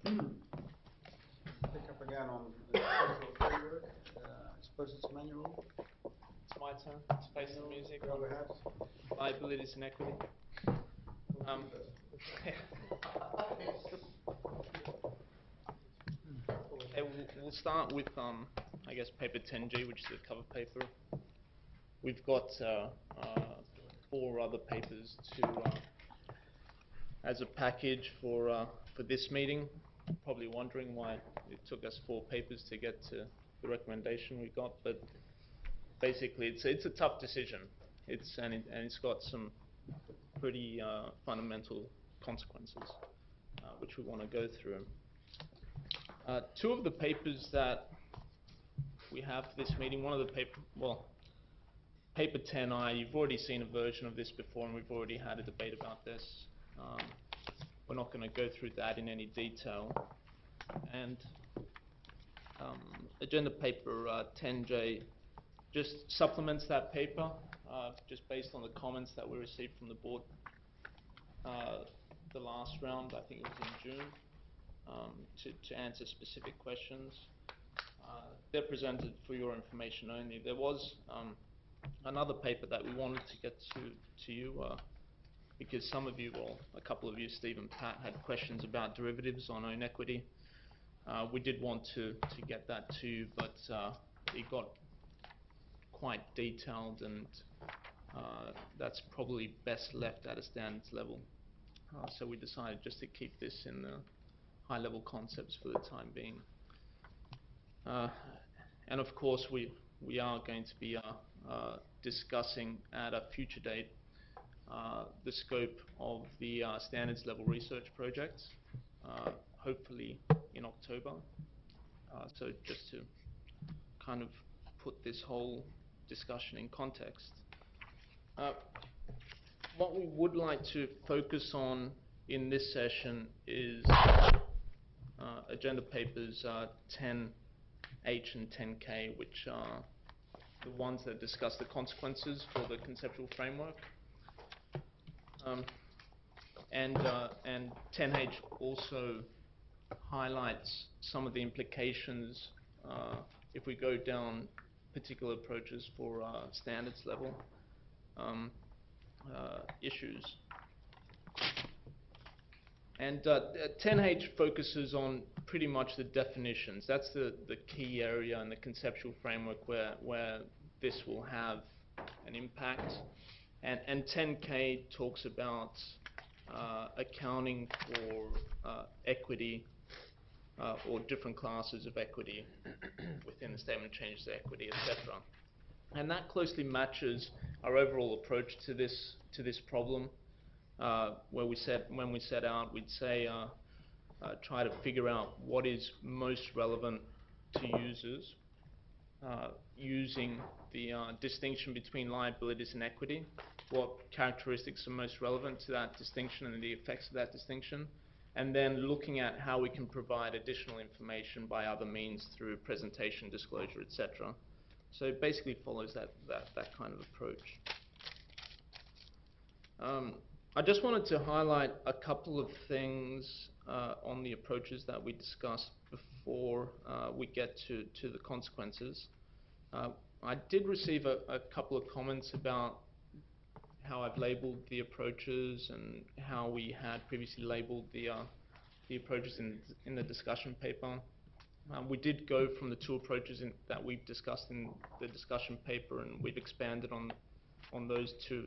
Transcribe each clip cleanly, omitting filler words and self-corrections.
Pick up again on the structural framework. I suppose it's manual. It's my turn. Space and music. Go ahead. Liabilities and equity. We'll start with, I guess, paper 10G, which is the cover paper. We've got 4 other papers as a package for this meeting. Probably wondering why it took us 4 papers to get to the recommendation we got, but basically it's a tough decision. It's got some pretty fundamental consequences, which we want to go through. 2 of the papers that we have for this meeting, one of the paper 10I, you've already seen a version of this before, and we've already had a debate about this. We're not going to go through that in any detail. And agenda paper 10J just supplements that paper, just based on the comments that we received from the board the last round, I think it was in June, to answer specific questions. They're presented for your information only. There was another paper that we wanted to get to you because some of you, well, a couple of you, Steve and Pat, had questions about derivatives on own equity. We did want to get that to you, but it got quite detailed, and that's probably best left at a standards level. So we decided just to keep this in the high-level concepts for the time being. And of course, we are going to be discussing at a future date the scope of the standards level research projects, hopefully in October. So just to kind of put this whole discussion in context. What we would like to focus on in this session is agenda papers 10H and 10K, which are the ones that discuss the consequences for the conceptual framework. And 10H also highlights some of the implications if we go down particular approaches for standards level issues. And 10H focuses on pretty much the definitions. That's the key area in the conceptual framework where this will have an impact. And 10K talks about accounting for equity or different classes of equity within the statement of changes to equity, etc. And that closely matches our overall approach to this problem. Where when we set out, we'd say try to figure out what is most relevant to users using the distinction between liabilities and equity, what characteristics are most relevant to that distinction and the effects of that distinction, and then looking at how we can provide additional information by other means through presentation, disclosure, etc. So it basically follows that kind of approach. I just wanted to highlight a couple of things on the approaches that we discussed before we get to the consequences. I did receive a couple of comments about how I've labeled the approaches and how we had previously labeled the approaches in the discussion paper. We did go from the 2 approaches that we've discussed in the discussion paper, and we've expanded on those to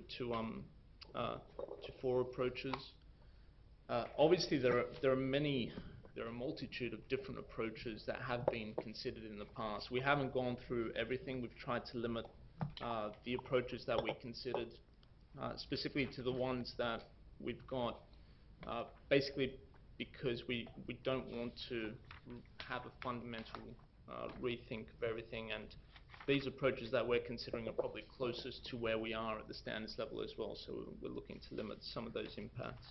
4 approaches. Obviously, there are a multitude of different approaches that have been considered in the past. We haven't gone through everything. We've tried to limit the approaches that we considered specifically to the ones that we've got, basically because we don't want to have a fundamental rethink of everything, and these approaches that we're considering are probably closest to where we are at the standards level as well, so we're looking to limit some of those impacts.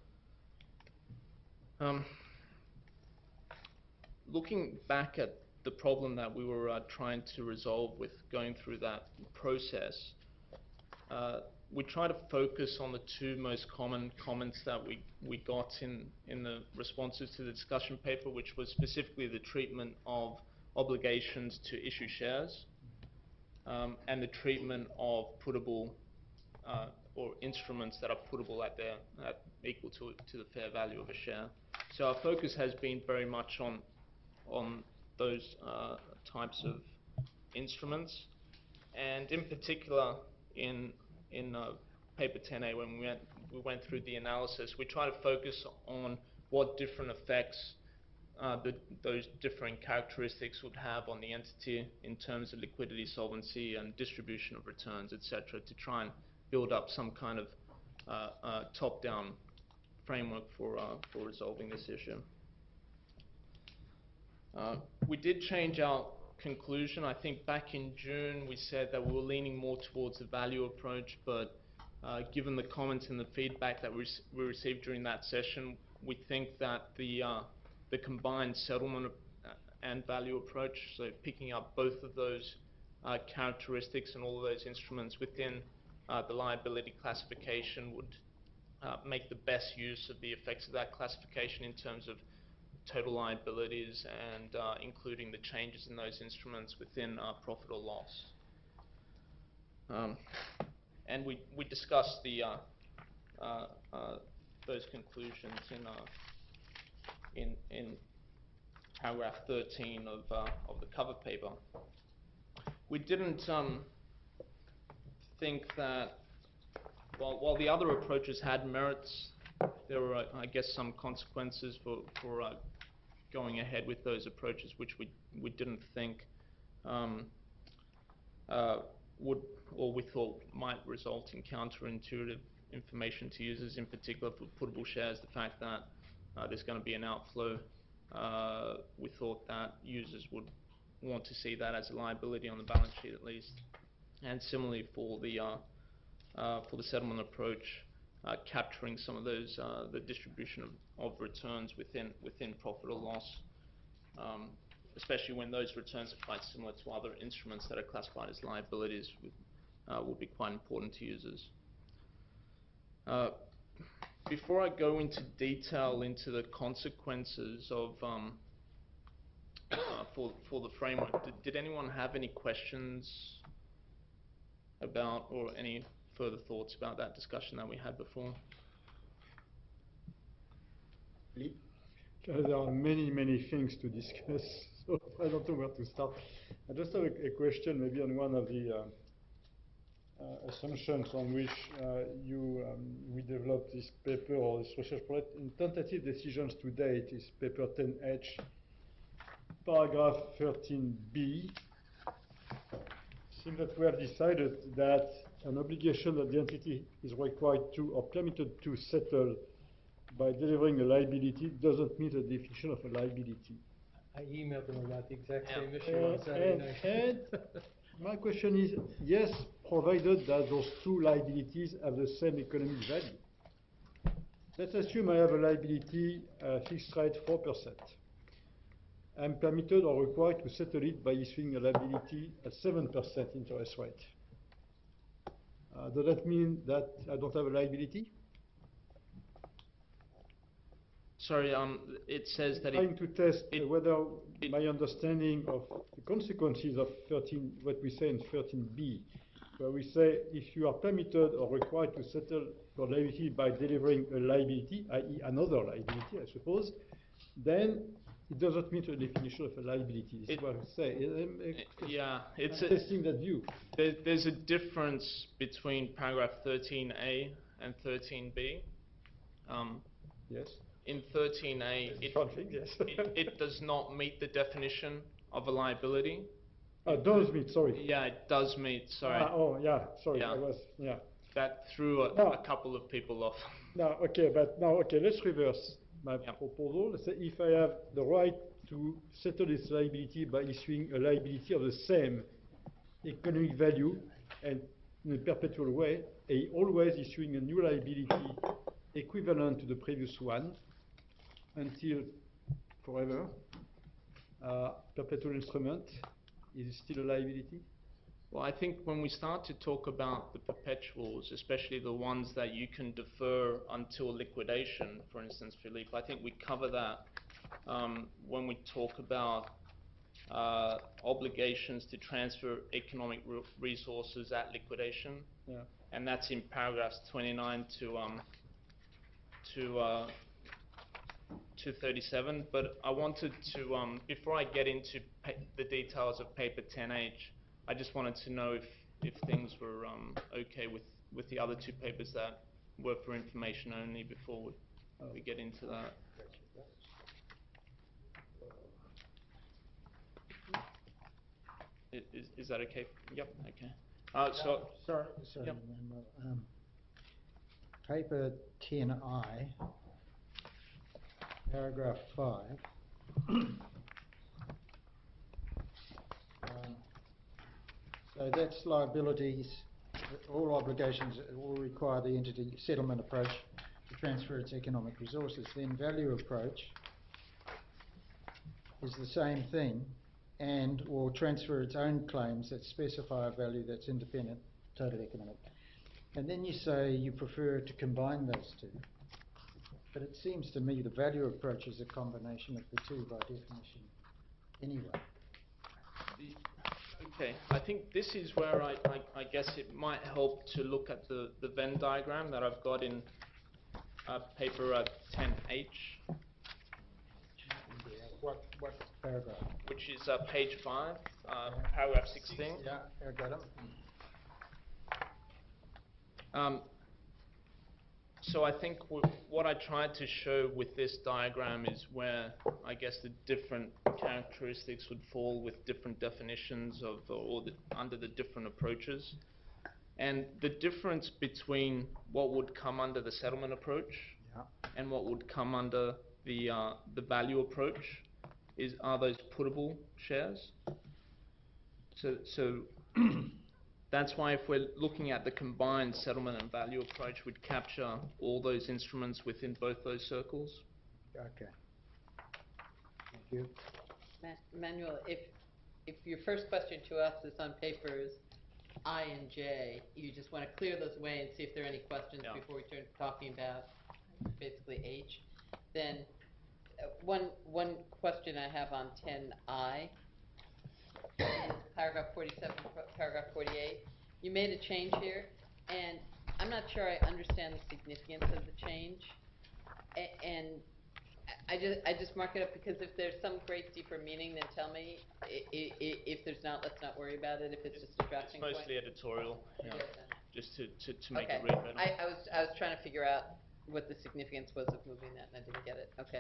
Looking back at the problem that we were trying to resolve with going through that process, we try to focus on the two most common comments that we got in the responses to the discussion paper, which was specifically the treatment of obligations to issue shares and the treatment of puttable or instruments that are puttable at equal to the fair value of a share. So our focus has been very much on those types of instruments, and in particular in paper 10A, when we went through the analysis, we try to focus on what different effects those differing characteristics would have on the entity in terms of liquidity, solvency, and distribution of returns, etc., to try and build up some kind of top-down framework for resolving this issue. We did change our conclusion. I think back in June we said that we were leaning more towards the value approach, but given the comments and the feedback that we received during that session, we think that the combined settlement and value approach, so picking up both of those characteristics and all of those instruments within the liability classification would make the best use of the effects of that classification in terms of total liabilities and including the changes in those instruments within profit or loss. And we discussed those conclusions in paragraph 13 of the cover paper. We didn't think that, while the other approaches had merits, there were, I guess, some consequences for going ahead with those approaches, which we didn't think would, or we thought might result in counterintuitive information to users, in particular for puttable shares. The fact that there's going to be an outflow, we thought that users would want to see that as a liability on the balance sheet at least. And similarly for the settlement approach, capturing some of those the distribution of returns within profit or loss, especially when those returns are quite similar to other instruments that are classified as liabilities, would be quite important to users. Before I go into detail into the consequences of for the framework, did anyone have any questions about, or any further thoughts about that discussion that we had before? There are many things to discuss, so I don't know where to start. I just have a question, maybe on one of the assumptions on which we developed this paper or this research project. In tentative decisions to date is paper 10H, paragraph 13B. Seems that we have decided that an obligation that the entity is required to or permitted to settle by delivering a liability doesn't meet the definition of a liability. I emailed them about the exact same issue on Saturday night. And my question is, yes, provided that those two liabilities have the same economic value. Let's assume I have a liability fixed rate 4%. I'm permitted or required to settle it by issuing a liability at 7% interest rate. Does that mean that I don't have a liability? Sorry, it says that trying to test whether my understanding of the consequences of what we say in 13B, where we say if you are permitted or required to settle your liability by delivering a liability, i.e. another liability, I suppose, then it doesn't meet the definition of a liability. This is what I say. Yeah, it's testing that view. There's a difference between paragraph 13A and 13B. Yes. In 13A, it does not meet the definition of a liability. It does meet, sorry. Yeah, it does meet, sorry. Sorry, yeah. That threw a couple of people off. Okay, let's reverse my proposal. Let's say if I have the right to settle this liability by issuing a liability of the same economic value and in a perpetual way, always issuing a new liability equivalent to the previous one until forever, perpetual instrument, is it still a liability? Well, I think when we start to talk about the perpetuals, especially the ones that you can defer until liquidation, for instance, Philippe, I think we cover that when we talk about obligations to transfer economic resources at liquidation. Yeah. And that's in paragraphs 29 to 37. But I wanted to, before I get into the details of paper 10H, I just wanted to know if things were okay with the other two papers that were for information only before we get into that. Is that okay? Yep, okay. Sorry, Yep. Manuel. Paper 10I, paragraph 5. So that's liabilities, all obligations will require the entity settlement approach to transfer its economic resources. Then value approach is the same thing, and will transfer its own claims that specify a value that's independent, total economic. And then you say you prefer to combine those two. But it seems to me the value approach is a combination of the two by definition anyway. Okay, I think this is where I guess it might help to look at the Venn diagram that I've got in paper 10H. What paragraph? Which is page 5, paragraph 16. Yeah, I got it. So I think what I tried to show with this diagram is where I guess the different characteristics would fall with different definitions of under the different approaches. And the difference between what would come under the settlement approach and what would come under the value approach are those puttable shares. So that's why if we're looking at the combined settlement and value approach, we'd capture all those instruments within both those circles. Okay. Thank you. Manuel, if your first question to us is on papers I and J, you just want to clear those away and see if there are any questions before we turn to talking about basically H, then one question I have on 10I is paragraph 47, paragraph 48. You made a change here, and I'm not sure I understand the significance of the change. And I just mark it up because if there's some great deeper meaning, then tell me. If there's not, let's not worry about it. If it's just a drafting It's mostly point. editorial, just to make Okay. it read better. I was trying to figure out what the significance was of moving that, and I didn't get it. Okay.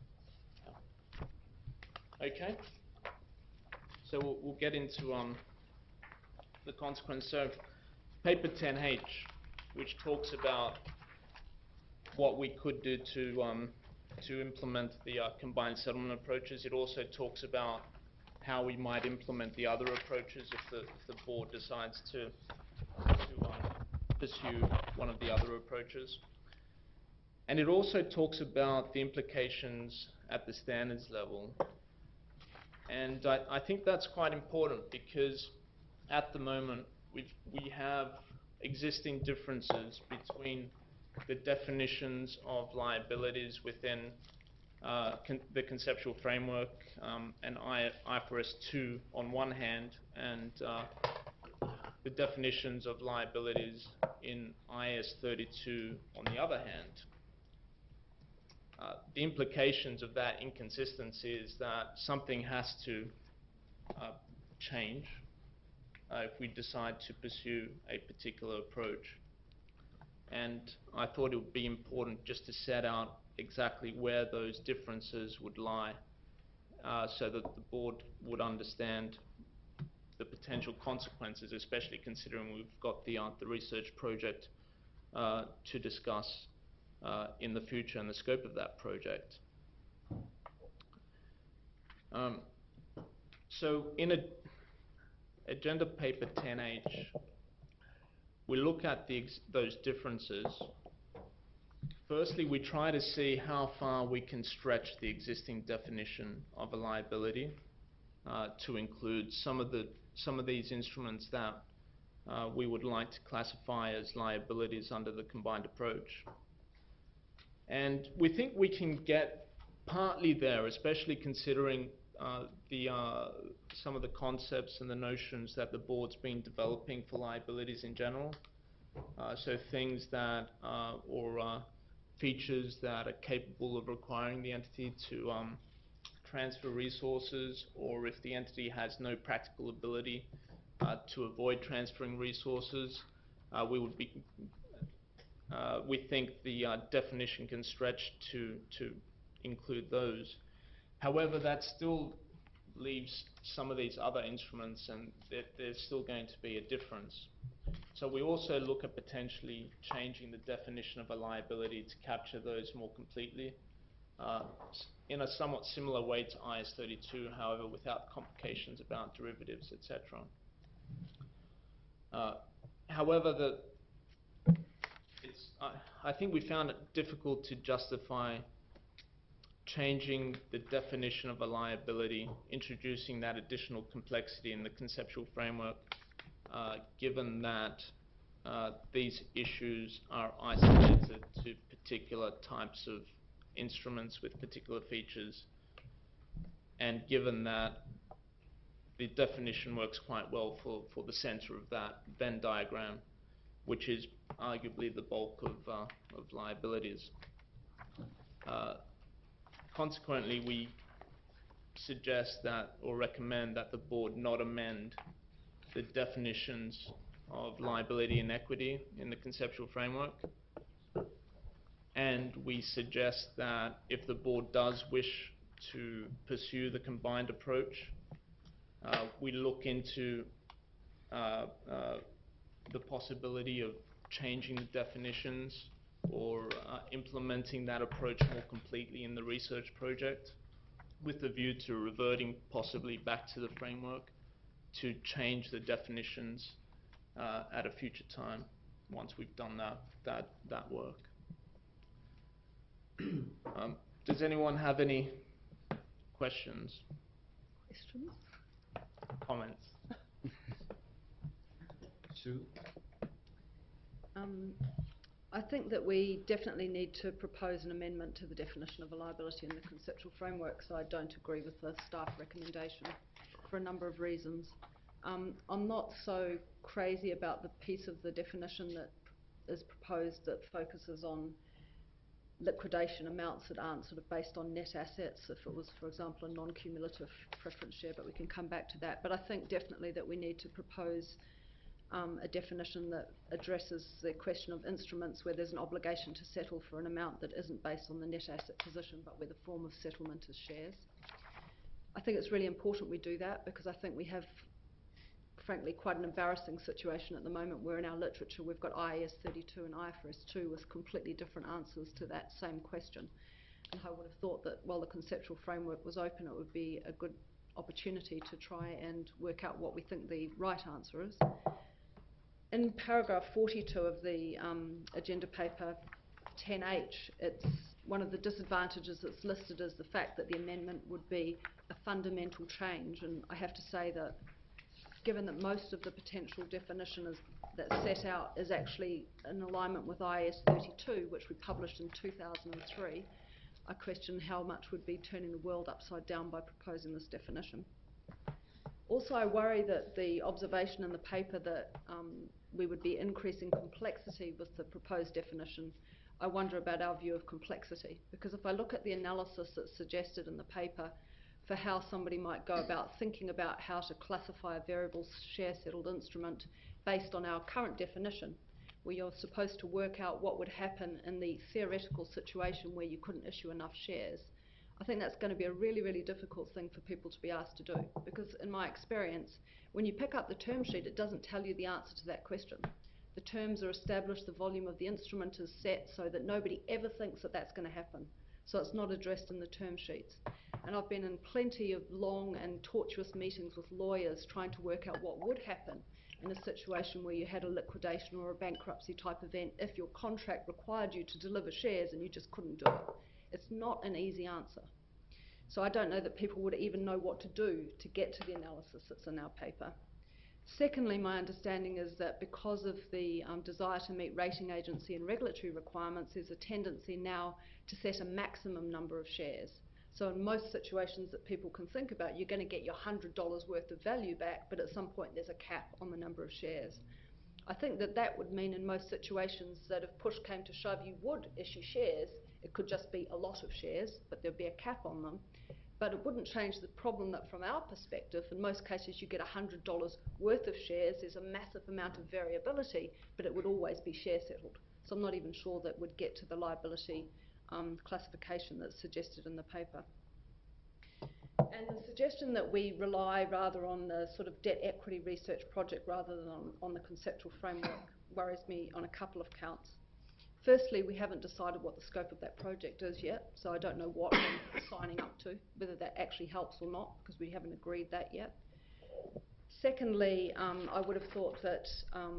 Okay. So we'll get into the consequence. So paper 10H, which talks about what we could do to implement the combined settlement approaches. It also talks about how we might implement the other approaches if the board decides to pursue one of the other approaches. And it also talks about the implications at the standards level. And I think that's quite important because at the moment we have existing differences between the definitions of liabilities within the conceptual framework and IFRS 2 on one hand, and the definitions of liabilities in IAS 32 on the other hand. The implications of that inconsistency is that something has to change if we decide to pursue a particular approach. And I thought it would be important just to set out exactly where those differences would lie so that the board would understand the potential consequences, especially considering we've got the research project to discuss in the future and the scope of that project. So in agenda paper 10H, we look at those differences. Firstly, we try to see how far we can stretch the existing definition of a liability to include some of these instruments that we would like to classify as liabilities under the combined approach. And we think we can get partly there, especially considering some of the concepts and the notions that the board's been developing for liabilities in general. So things that, or features that are capable of requiring the entity to transfer resources, or if the entity has no practical ability to avoid transferring resources, we think the definition can stretch to include those. However, that still leaves some of these other instruments, and there's still going to be a difference. So we also look at potentially changing the definition of a liability to capture those more completely, in a somewhat similar way to IS32, however, without complications about derivatives, etc. However, I think we found it difficult to justify changing the definition of a liability, introducing that additional complexity in the conceptual framework, given that these issues are isolated to particular types of instruments with particular features, and given that the definition works quite well for the center of that Venn diagram, which is arguably the bulk of liabilities. Consequently, we suggest that, or recommend that the board not amend the definitions of liability and equity in the conceptual framework. And we suggest that if the board does wish to pursue the combined approach, we look into the possibility of changing the definitions or implementing that approach more completely in the research project, with a view to reverting possibly back to the framework to change the definitions at a future time once we've done that work. Does anyone have any questions? Questions? Comments? Sue? I think that we definitely need to propose an amendment to the definition of a liability in the conceptual framework, so I don't agree with the staff recommendation for a number of reasons. I'm not so crazy about the piece of the definition that is proposed that focuses on liquidation amounts that aren't sort of based on net assets, if it was, for example, a non-cumulative preference share, but we can come back to that. But I think definitely that we need to propose a definition that addresses the question of instruments where there's an obligation to settle for an amount that isn't based on the net asset position, but where the form of settlement is shares. I think it's really important we do that, because I think we have, frankly, quite an embarrassing situation at the moment where in our literature we've got IAS 32 and IFRS 2 with completely different answers to that same question. And I would have thought that while the conceptual framework was open, it would be a good opportunity to try and work out what we think the right answer is. In paragraph 42 of the agenda paper 10H, it's one of the disadvantages that's listed as the fact that the amendment would be a fundamental change, and I have to say that given that most of the potential definition that's set out is actually in alignment with IAS 32, which we published in 2003, I question how much would be turning the world upside down by proposing this definition. Also, I worry that the observation in the paper that we would be increasing complexity with the proposed definition, I wonder about our view of complexity. Because if I look at the analysis that's suggested in the paper for how somebody might go about thinking about how to classify a variable share settled instrument based on our current definition, where you're supposed to work out what would happen in the theoretical situation where you couldn't issue enough shares, I think that's going to be a really, really difficult thing for people to be asked to do. Because in my experience, when you pick up the term sheet, it doesn't tell you the answer to that question. The terms are established, the volume of the instrument is set so that nobody ever thinks that that's going to happen. So it's not addressed in the term sheets. And I've been in plenty of long and tortuous meetings with lawyers trying to work out what would happen in a situation where you had a liquidation or a bankruptcy type event if your contract required you to deliver shares and you just couldn't do it. It's not an easy answer. So I don't know that people would even know what to do to get to the analysis that's in our paper. Secondly, my understanding is that because of the desire to meet rating agency and regulatory requirements, there's a tendency now to set a maximum number of shares. So in most situations that people can think about, you're going to get your $100 worth of value back, but at some point there's a cap on the number of shares. I think that that would mean in most situations that if push came to shove, you would issue shares. It could just be a lot of shares, but there'd be a cap on them. But it wouldn't change the problem that from our perspective, in most cases you get $100 worth of shares, there's a massive amount of variability, but it would always be share settled. So I'm not even sure that would get to the liability classification that's suggested in the paper. And the suggestion that we rely rather on the sort of debt equity research project rather than on the conceptual framework worries me on a couple of counts. Firstly, we haven't decided what the scope of that project is yet, so I don't know what we're signing up to, whether that actually helps or not, because we haven't agreed that yet. Secondly, I would have thought that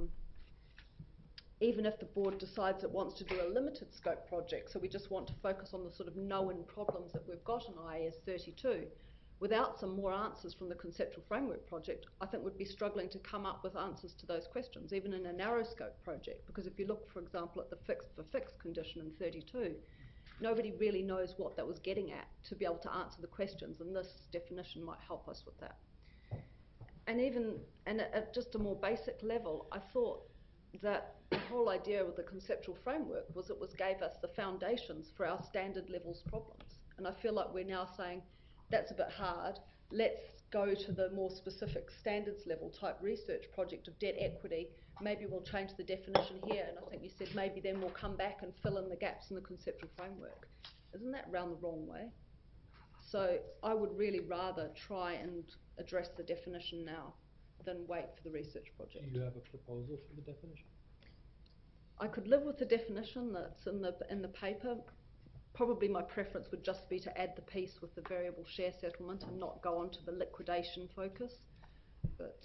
even if the board decides it wants to do a limited scope project, so we just want to focus on the sort of known problems that we've got in IAS 32, without some more answers from the conceptual framework project, I think we'd be struggling to come up with answers to those questions, even in a narrow scope project. Because if you look, for example, at the fixed for fixed condition in 32, nobody really knows what that was getting at to be able to answer the questions, and this definition might help us with that. And even at just a more basic level, I thought that the whole idea with the conceptual framework was it gave us the foundations for our standard levels problems. And I feel like we're now saying, that's a bit hard, let's go to the more specific standards level type research project of debt equity. Maybe we'll change the definition here, and I think you said maybe then we'll come back and fill in the gaps in the conceptual framework. Isn't that round the wrong way? So I would really rather try and address the definition now than wait for the research project. Do you have a proposal for the definition? I could live with the definition that's in the paper. Probably my preference would just be to add the piece with the variable share settlement and not go on to the liquidation focus. But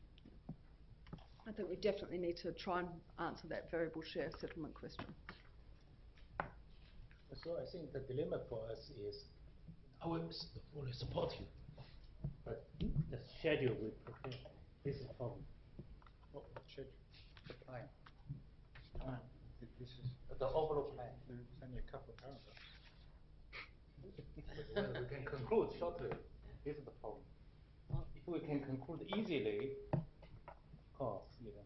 I think we definitely need to try and answer that variable share settlement question. So I think the dilemma for us is, I will fully support you, but the schedule we prepare is a problem. What schedule? The plan. This is The overall plan. there's only a couple of paragraphs. Well, we can conclude shortly. This is the problem. If we can conclude easily, of course,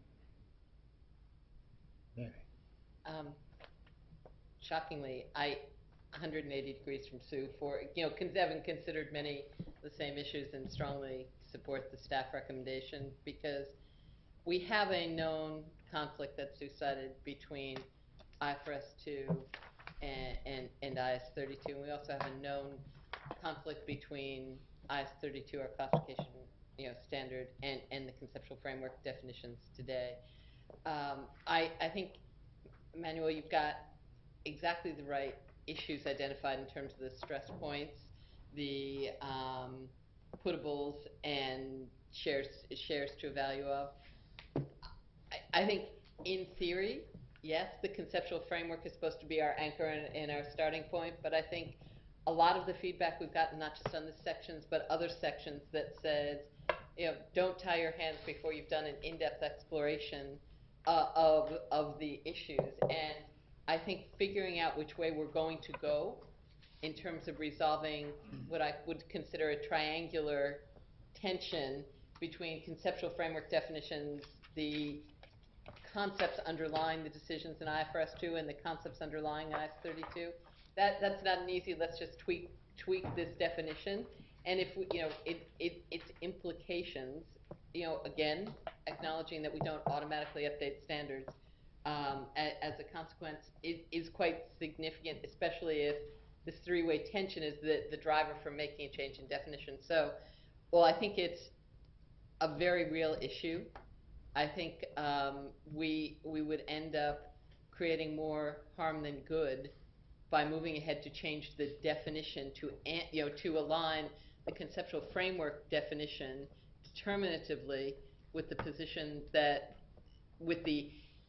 Shockingly, I 180 degrees from Sue for, having considered many of the same issues and strongly support the staff recommendation, because we have a known conflict that Sue cited between IFRS 2 and IAS 32, and we also have a known conflict between IAS 32, our classification standard, and the conceptual framework definitions today. I think, Emmanuel, you've got exactly the right issues identified in terms of the stress points, the puttables, and shares to a value of. I think in theory, yes, the conceptual framework is supposed to be our anchor and our starting point, but I think a lot of the feedback we've gotten, not just on this sections, but other sections that says, don't tie your hands before you've done an in-depth exploration of the issues. And I think figuring out which way we're going to go in terms of resolving what I would consider a triangular tension between conceptual framework definitions, the concepts underlying the decisions in IFRS 2 and the concepts underlying IAS 32. That's not an easy, let's just tweak this definition. And if we, its implications, again, acknowledging that we don't automatically update standards as a consequence, is quite significant, especially if this three-way tension is the driver for making a change in definition. So, I think it's a very real issue. I think we would end up creating more harm than good by moving ahead to change the definition to align the conceptual framework definition determinatively with the position that, with the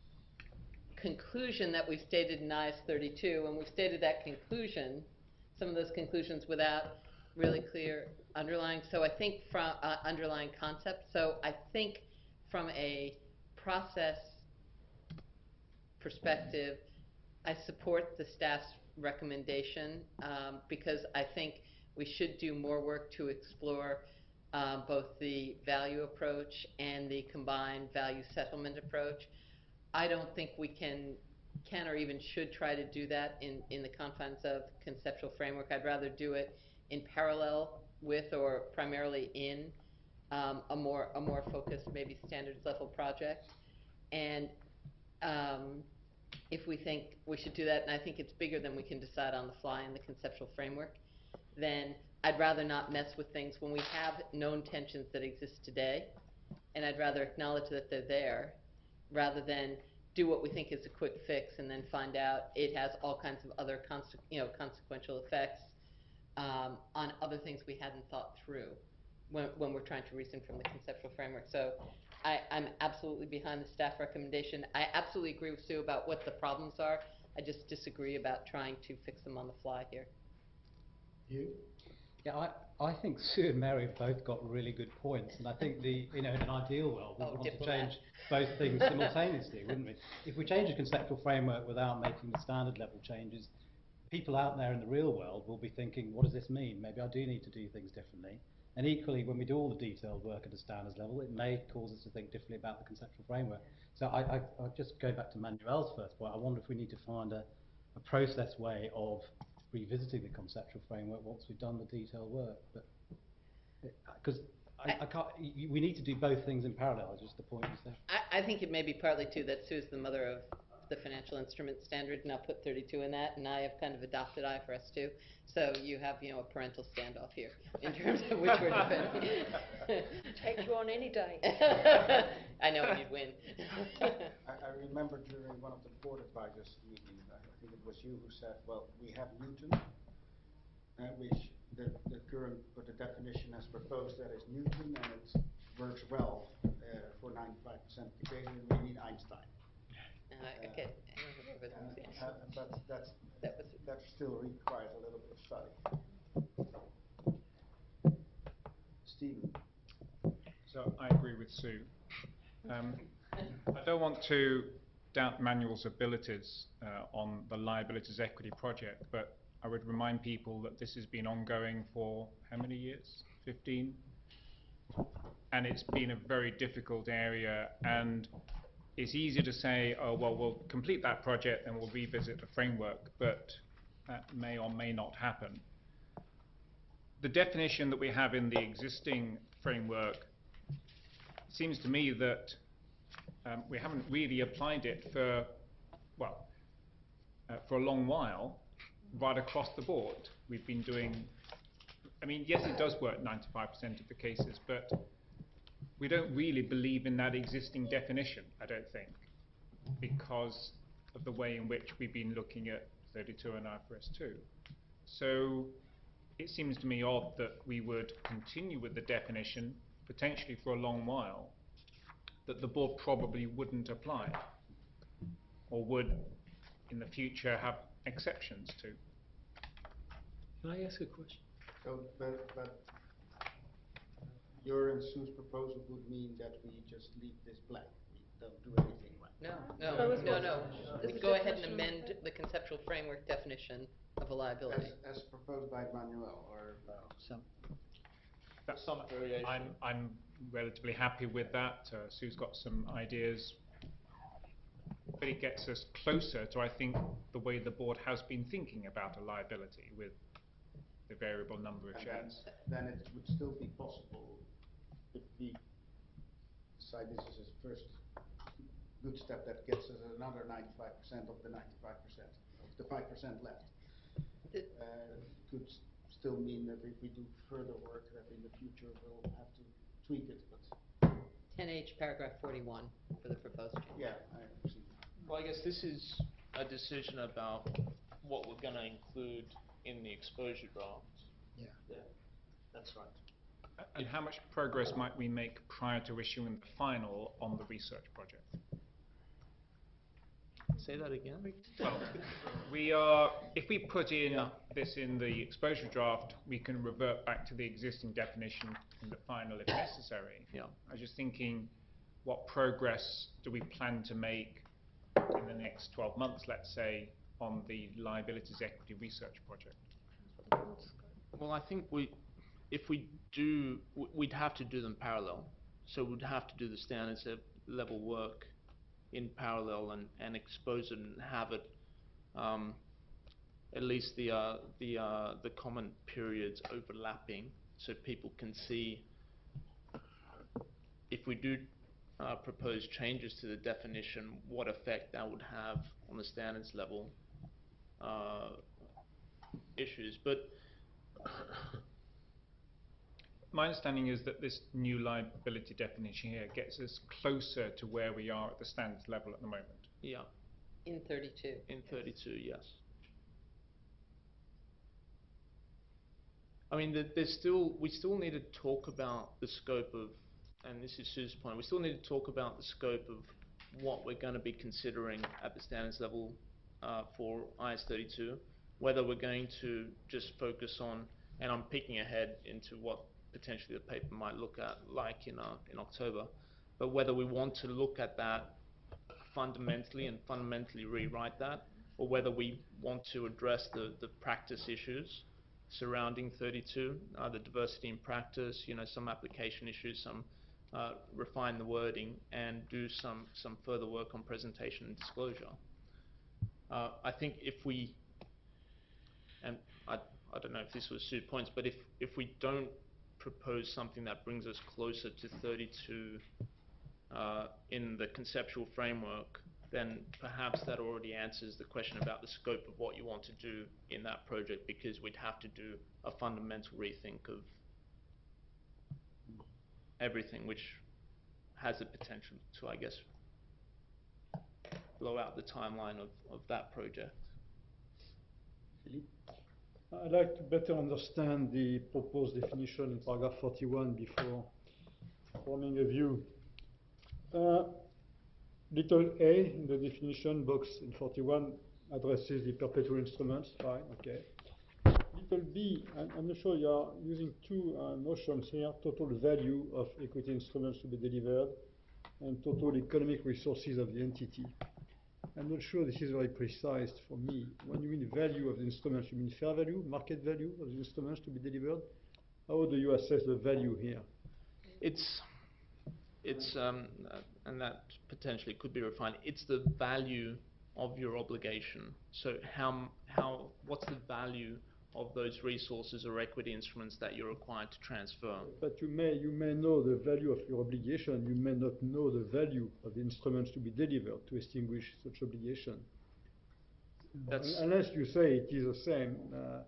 conclusion that we've stated in IAS 32, and we've stated that conclusion, some of those conclusions without really clear underlying, so I think from, underlying concept, so I think from a process perspective, I support the staff's recommendation, because I think we should do more work to explore both the value approach and the combined value settlement approach. I don't think we can or even should try to do that in the confines of conceptual framework. I'd rather do it in parallel with or primarily in a more focused, maybe standards level project. And if we think we should do that, and I think it's bigger than we can decide on the fly in the conceptual framework, then I'd rather not mess with things when we have known tensions that exist today, and I'd rather acknowledge that they're there, rather than do what we think is a quick fix and then find out it has all kinds of other consequential effects on other things we hadn't thought through when we're trying to reason from the conceptual framework. So I'm absolutely behind the staff recommendation. I absolutely agree with Sue about what the problems are. I just disagree about trying to fix them on the fly here. You? Yeah, I think Sue and Mary have both got really good points, and I think in an ideal world, we want to change both things simultaneously, wouldn't we? If we change the conceptual framework without making the standard level changes, people out there in the real world will be thinking, what does this mean? Maybe I do need to do things differently. And equally, when we do all the detailed work at the standards level, it may cause us to think differently about the conceptual framework. So I just go back to Manuel's first point. I wonder if we need to find a process way of revisiting the conceptual framework once we've done the detailed work. But because I can't, we need to do both things in parallel. Is just the point you said. I think it may be partly too that Sue's the mother of the financial instrument standard, and I'll put 32 in that, and I have kind of adopted IFRS 2. So you have, a parental standoff here in terms of which we're defending. Take you on any day. I know you'd win. I remember during one of the board advisors meetings, I think it was you who said, well, we have Newton, which the current, or the definition as proposed, that is Newton, and it works well for 95% of the cases, and we need Einstein. Okay. But that still requires a little bit of study. Stephen. So I agree with Sue. I don't want to doubt Manuel's abilities on the liabilities equity project, but I would remind people that this has been ongoing for how many years? 15? And it's been a very difficult area, and it's easy to say, oh, well, we'll complete that project and we'll revisit the framework, but that may or may not happen. The definition that we have in the existing framework seems to me that we haven't really applied it for a long while, right across the board. We've been doing, yes, it does work 95% of the cases, but we don't really believe in that existing definition, I don't think, because of the way in which we've been looking at 32 and IFRS 2. So it seems to me odd that we would continue with the definition, potentially for a long while, that the board probably wouldn't apply, or would in the future have exceptions to. Can I ask a question? So, but your and Sue's proposal would mean that we just leave this blank. We don't do anything right. No. We go ahead and amend the conceptual framework definition of a liability. As proposed by Manuel, or some variation. I'm relatively happy with that. Sue's got some ideas, but it gets us closer to, I think, the way the board has been thinking about a liability with the variable number of shares. Then it would still be possible if we decide this is a first good step that gets us another 95% of the 95%, of the 5% left. Could still mean that if we do further work, that in the future we'll have to tweak it. But 10H paragraph 41 for the proposed change. Yeah, I see. Well, I guess this is a decision about what we're going to include in the exposure draft. Yeah, that's right. And how much progress might we make prior to issuing the final on the research project? Say that again? Well, we are, if we put in Yeah. this in the exposure draft, we can revert back to the existing definition in the final if necessary. Yeah. I was just thinking, what progress do we plan to make in the next 12 months, let's say, on the liabilities equity research project? Well, I think if we do, we'd have to do them parallel. So we'd have to do the standards level work in parallel and expose it and have it, at least the comment periods overlapping, so people can see if we do propose changes to the definition, what effect that would have on the standards level issues. But my understanding is that this new liability definition here gets us closer to where we are at the standards level at the moment. yeah, In 32. in 32, yes. I mean, we still need to talk about the scope of, and this is Sue's point, we still need to talk about the scope of what we're going to be considering at the standards level for IS32, whether we're going to just focus on, and I'm peeking ahead into what potentially the paper might look at like in October, but whether we want to look at that fundamentally and fundamentally rewrite that, or whether we want to address the practice issues surrounding 32, the diversity in practice, some application issues, some refine the wording, and do some further work on presentation and disclosure. I think if we, and I don't know if this was Sue's points, but if we don't propose something that brings us closer to 32 in the conceptual framework, then perhaps that already answers the question about the scope of what you want to do in that project, because we'd have to do a fundamental rethink of everything, which has the potential to, I guess, blow out the timeline of that project. I'd like to better understand the proposed definition in paragraph 41 before forming a view. Little a in the definition box in 41 addresses the perpetual instruments, fine, okay. Little b, I'm not sure you are using two notions here, total value of equity instruments to be delivered and total economic resources of the entity. I'm not sure this is very precise for me. When you mean value of the instruments, you mean fair value, market value of the instruments to be delivered? How do you assess the value here? It's and that potentially could be refined. It's the value of your obligation. So what's the value of those resources or equity instruments that you're required to transfer? But you may know the value of your obligation. You may not know the value of the instruments to be delivered to extinguish such obligation. Unless you say it is the same.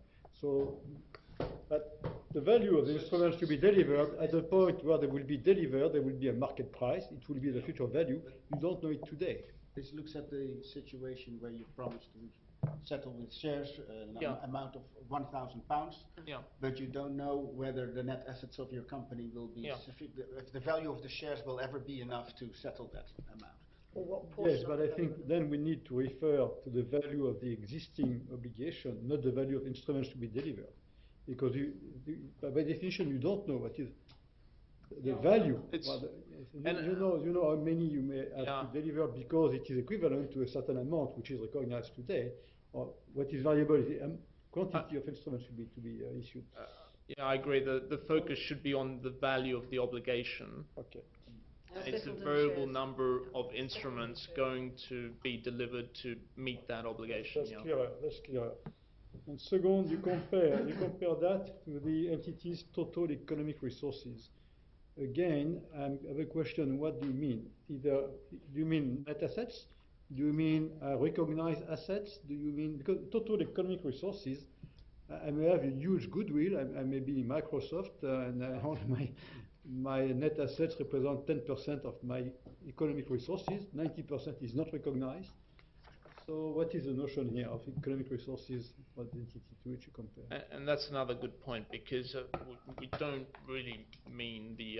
But the value of the instruments to be delivered, at the point where they will be delivered, there will be a market price. It will be the future value. You don't know it today. This looks at the situation where you promised to settle with shares an amount of £1,000, but you don't know whether the net assets of your company will be sufficient, if the value of the shares will ever be enough to settle that amount. Yes, but I think then we need to refer to the value of the existing obligation, not the value of instruments to be delivered. Because by definition, you don't know what is the value. You know how many you may have to deliver because it is equivalent to a certain amount which is recognized today, or what is variable is the quantity of instruments to be issued. Yeah, I agree. The focus should be on the value of the obligation. Okay. It's a variable number of instruments going to be delivered to meet that obligation. That's clearer. And second, you compare that to the entity's total economic resources. Again, I have a question, what do you mean? Do you mean net assets? Do you mean recognized assets? Do you mean, because total economic resources, I may have a huge goodwill, I may be Microsoft, and my net assets represent 10% of my economic resources, 90% is not recognized. So what is the notion here of economic resources for the entity to which you compare? And that's another good point, because we don't really mean the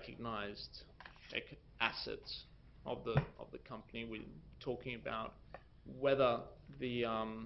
recognized assets of the company. We're talking about whether the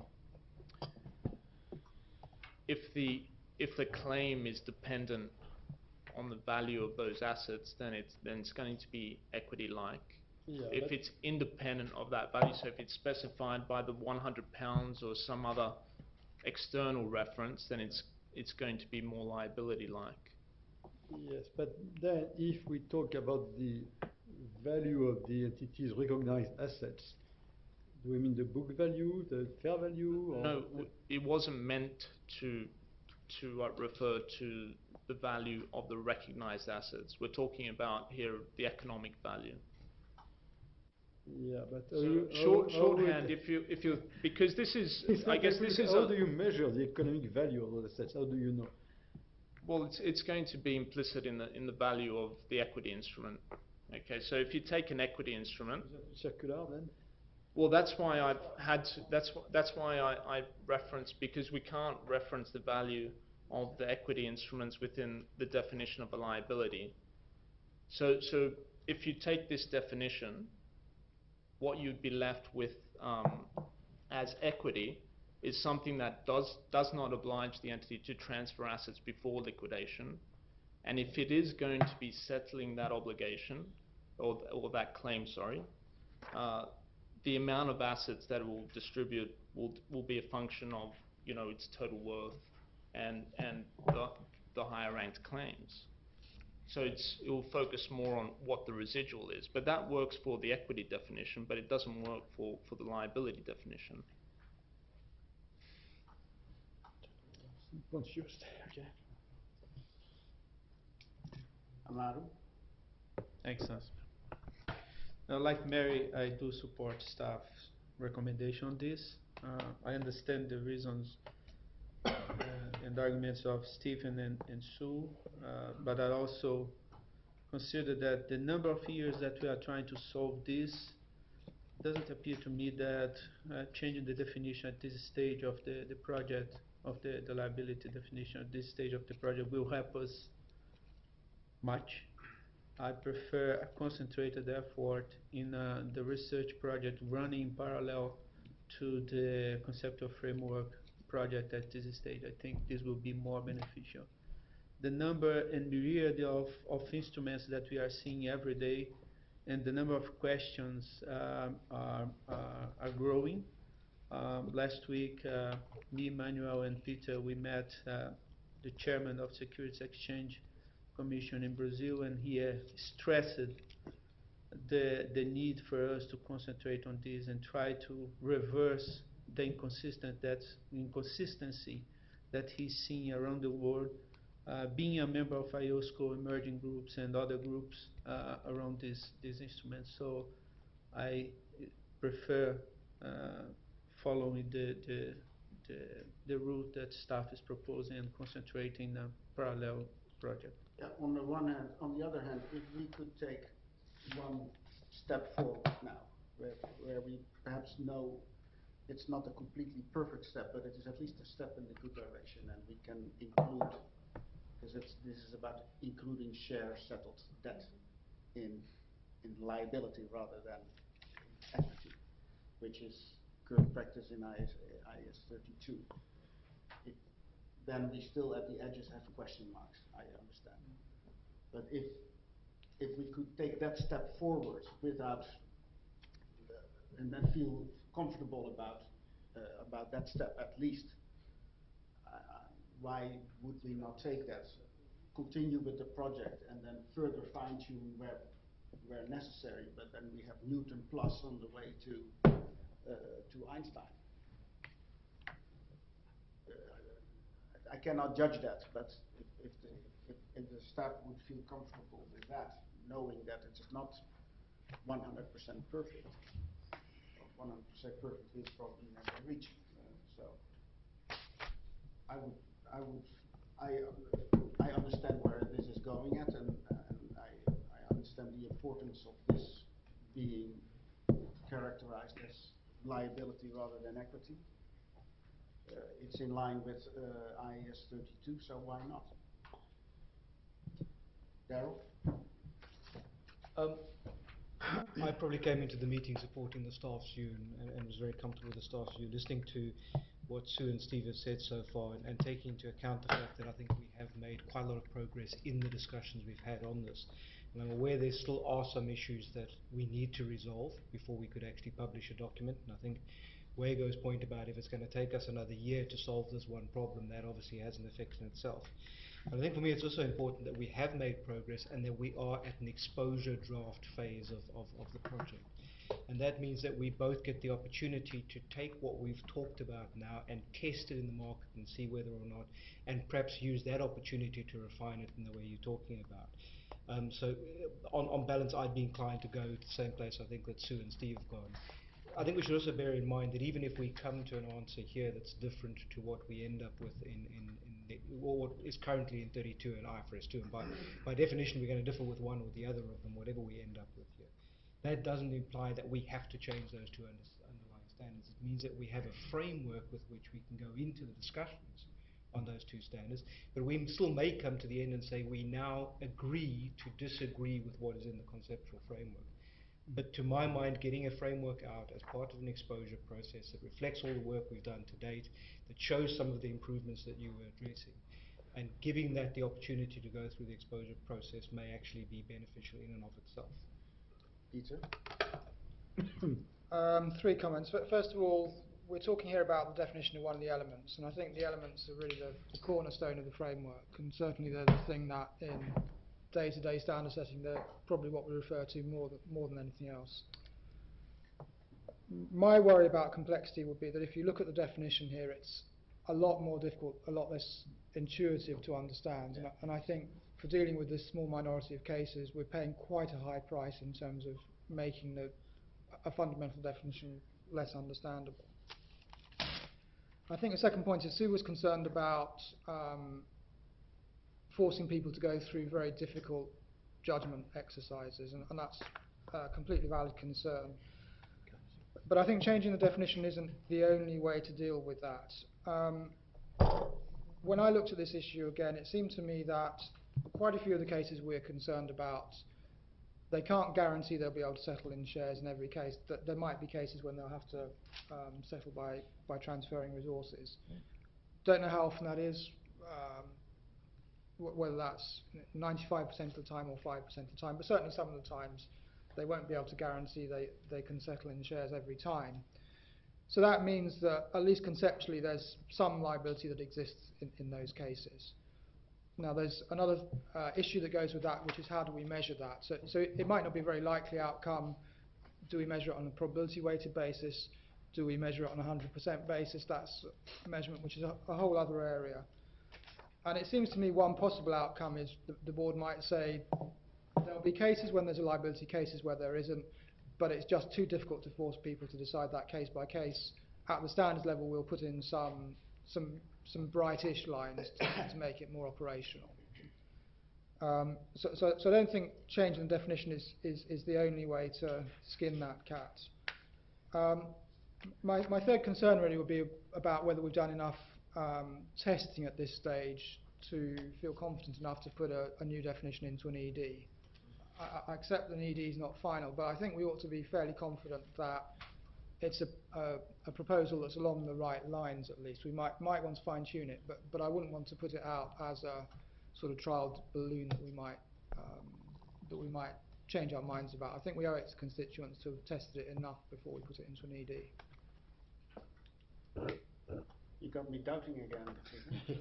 if the claim is dependent on the value of those assets, then it's going to be equity-like. Yeah, If it's independent of that value, so if it's specified by the £100 or some other external reference, then it's going to be more liability-like. yes, but then if we talk about the value of the entity's recognized assets, do we mean the book value, the fair value? Or No, it wasn't meant to refer to the value of the recognized assets. We're talking about here the economic value. Yeah, but Shorthand, if you because this is, I guess this is. How do you measure the economic value of those assets? How do you know? Well, it's going to be implicit in the value of the equity instrument. Okay, so if you take an equity instrument, Is that circular then? well, that's why I had to, that's why I referenced, because we can't reference the value of the equity instruments within the definition of a liability. So if you take this definition, what you'd be left with as equity is something that does not oblige the entity to transfer assets before liquidation, and if it is going to be settling that obligation or that claim, sorry, the amount of assets that it will distribute will be a function of, you know, its total worth and the higher ranked claims. So it will focus more on what the residual is, but that works for the equity definition, but it doesn't work for the liability definition. Confused. Okay. Amaro? Thanks, Hans. Now, like Mary, I do support staff's recommendation on this. I understand the reasons and arguments of Stephen and Sue, but I also consider that the number of years that we are trying to solve this doesn't appear to me that changing the definition at this stage of the project, of the liability definition at this stage of the project will help us much. I prefer a concentrated effort in the research project running in parallel to the conceptual framework project at this stage. I think this will be more beneficial. The number and myriad of instruments that we are seeing every day and the number of questions are growing. Last week, me, Manuel, and Peter, we met the chairman of Securities Exchange Commission in Brazil, and he stressed the need for us to concentrate on this and try to reverse the inconsistency that he's seeing around the world, being a member of IOSCO emerging groups and other groups around these instruments. So I prefer following the route that staff is proposing and concentrating a parallel project. Yeah, on the one hand, on the other hand, if we could take one step forward now, where we perhaps know it's not a completely perfect step, but it is at least a step in the good direction, and we can include, because this is about including share settled debt in liability rather than equity, which is current practice in IAS 32. Then we still at the edges have question marks, I understand. But if we could take that step forward without, and then feel comfortable about that step at least, why would we not take that, continue with the project, and then further fine-tune where necessary, but then we have Newton plus on the way to Einstein. I cannot judge that, but if the staff would feel comfortable with that, knowing that it's not 100% perfect, 100% perfect is probably never reached. So I understand where this is going at, and I understand the importance of this being characterized as liability rather than equity. It's in line with IAS 32, so why not? Daryl? I probably came into the meeting supporting the staff's view and was very comfortable with the staff's view, listening to what Sue and Steve have said so far and taking into account the fact that I think we have made quite a lot of progress in the discussions we've had on this. And I'm aware there still are some issues that we need to resolve before we could actually publish a document. And I think Wago's point about if it's going to take us another year to solve this one problem, that obviously has an effect in itself. And I think for me it's also important that we have made progress and that we are at an exposure draft phase of the project. And that means that we both get the opportunity to take what we've talked about now and test it in the market and see whether or not, and perhaps use that opportunity to refine it in the way you're talking about. So on balance, I'd be inclined to go to the same place I think that Sue and Steve have gone. I think we should also bear in mind that even if we come to an answer here that's different to what we end up with or what is currently in 32 and IFRS 2, and by definition we're going to differ with one or the other of them, whatever we end up with here. That doesn't imply that we have to change those two underlying standards. It means that we have a framework with which we can go into the discussions on those two standards, but we still may come to the end and say we now agree to disagree with what is in the conceptual framework. But to my mind, getting a framework out as part of an exposure process that reflects all the work we've done to date, that shows some of the improvements that you were addressing, and giving that the opportunity to go through the exposure process may actually be beneficial in and of itself. Peter? 3 comments. First of all, we're talking here about the definition of one of the elements, and I think the elements are really the cornerstone of the framework, and certainly they're the thing that in day-to-day standard setting, they're probably what we refer to more than anything else. My worry about complexity would be that if you look at the definition here, it's a lot more difficult, a lot less intuitive to understand, and I think for dealing with this small minority of cases, we're paying quite a high price in terms of making a fundamental definition less understandable. I think the second point is Sue was concerned about forcing people to go through very difficult judgment exercises, and that's a completely valid concern. But I think changing the definition isn't the only way to deal with that. When I looked at this issue again, it seemed to me that quite a few of the cases we're concerned about, they can't guarantee they'll be able to settle in shares in every case. There might be cases when they'll have to settle by transferring resources. Don't know how often that is, whether that's 95% of the time or 5% of the time, but certainly some of the times they won't be able to guarantee they can settle in shares every time. So that means that, at least conceptually, there's some liability that exists in those cases. Now, there's another issue that goes with that, which is how do we measure that? So it might not be a very likely outcome. Do we measure it on a probability-weighted basis? Do we measure it on a 100% basis? That's a measurement which is a whole other area. And it seems to me one possible outcome is the board might say there'll be cases when there's a liability, cases where there isn't, but it's just too difficult to force people to decide that case by case. At the standards level, we'll put in some brightish lines to make it more operational. So I don't think changing the definition is the only way to skin that cat. My third concern really would be about whether we've done enough testing at this stage to feel confident enough to put a new definition into an ED. I accept that an ED is not final, but I think we ought to be fairly confident that it's a proposal that's along the right lines at least. We might want to fine-tune it, but I wouldn't want to put it out as a sort of trial balloon that we might change our minds about. I think we owe it to constituents to have tested it enough before we put it into an ED. You got me doubting again.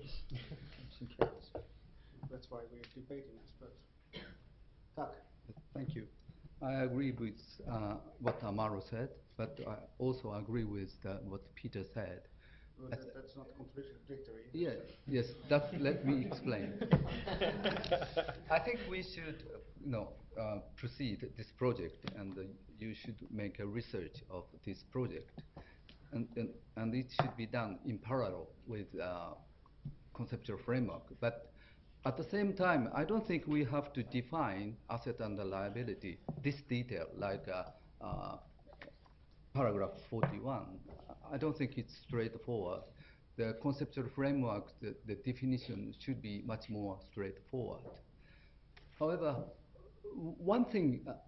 That's why we're debating, I suppose. Tak. Thank you. I agree with what Amaro said, but I also agree with what Peter said. Well, that's not contradictory. Yes. Let me explain. I think we should, proceed this project, and you should make a research of this project, and it should be done in parallel with conceptual framework. But at the same time, I don't think we have to define asset and liability this detail, like paragraph 41. I don't think it's straightforward. The conceptual framework, the definition should be much more straightforward. However, one thing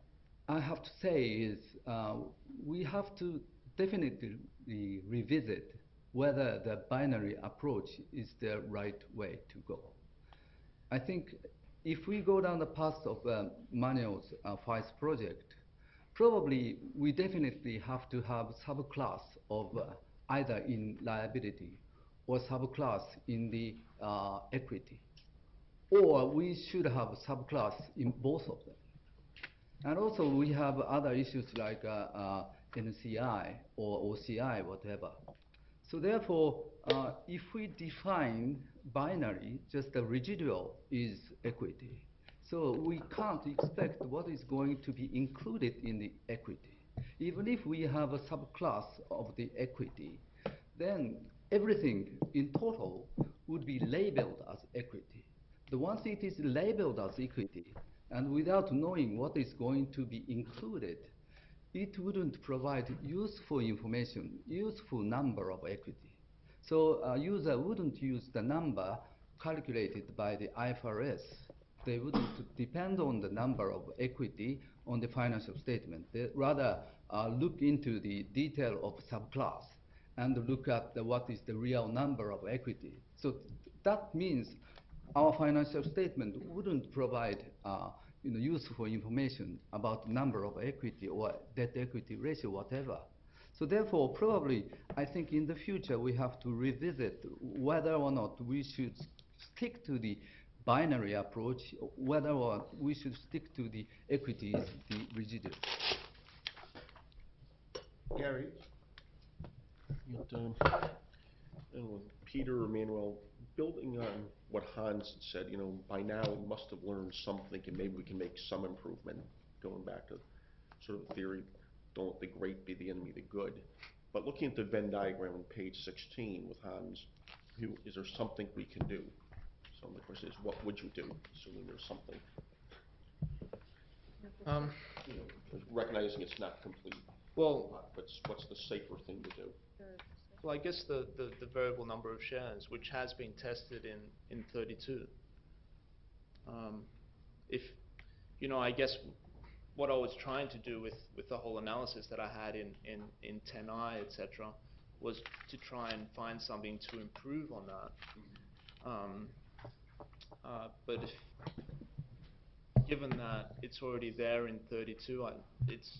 I have to say is we have to definitely revisit whether the binary approach is the right way to go. I think if we go down the path of Manuel's FICE project, probably we definitely have to have subclass of either in liability or subclass in the equity. Or we should have a subclass in both of them. And also we have other issues like NCI or OCI, whatever. So therefore, if we define binary, just the residual is equity. So we can't expect what is going to be included in the equity. Even if we have a subclass of the equity, then everything in total would be labeled as equity. The once it is labeled as equity, and without knowing what is going to be included, it wouldn't provide useful information, useful number of equity. So a user wouldn't use the number calculated by the IFRS. They wouldn't depend on the number of equity on the financial statement. They rather look into the detail of subclass and look at what is the real number of equity. So that means our financial statement wouldn't provide useful information about number of equity or debt equity ratio, whatever. So therefore, probably, I think in the future we have to revisit whether or not we should stick to the binary approach, whether or not we should stick to the equities, the residual. Gary? Peter or Manuel, building on what Hans said, by now we must have learned something and maybe we can make some improvement, going back to sort of the theory, don't let the great be the enemy of the good. But looking at the Venn diagram on page 16 with Hans, is there something we can do? So the question is, what would you do, assuming there's something? Recognizing it's not complete. Well, but what's the safer thing to do? Well, I guess the variable number of shares, which has been tested in 32. I guess what I was trying to do with the whole analysis that I had in 10i, etc., was to try and find something to improve on that. But given that it's already there in 32, it's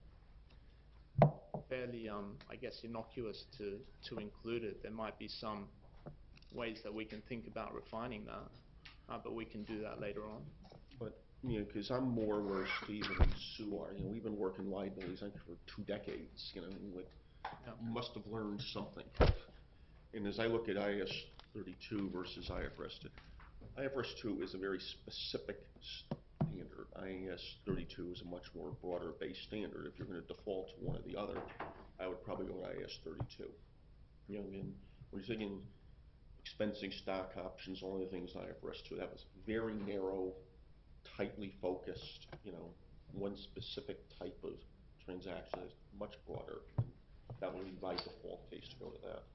fairly, I guess, innocuous to include it. There might be some ways that we can think about refining that, but we can do that later on. But, because I'm more where Steve and Sue are. We've been working liabilities, I think, for 2 decades, must have learned something. And as I look at IAS 32 versus IFRS 2, IFRS 2 is a very specific standard. IAS 32 is a much more broader based standard. If you're going to default to one or the other, I would probably go with IAS 32. And when you're thinking expensing stock options, all the things in IFRS 2, that was very narrow, tightly focused, one specific type of transaction is much broader. That would be by default case to go to that.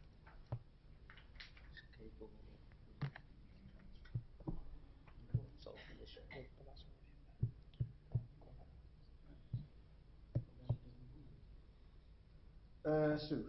Sue?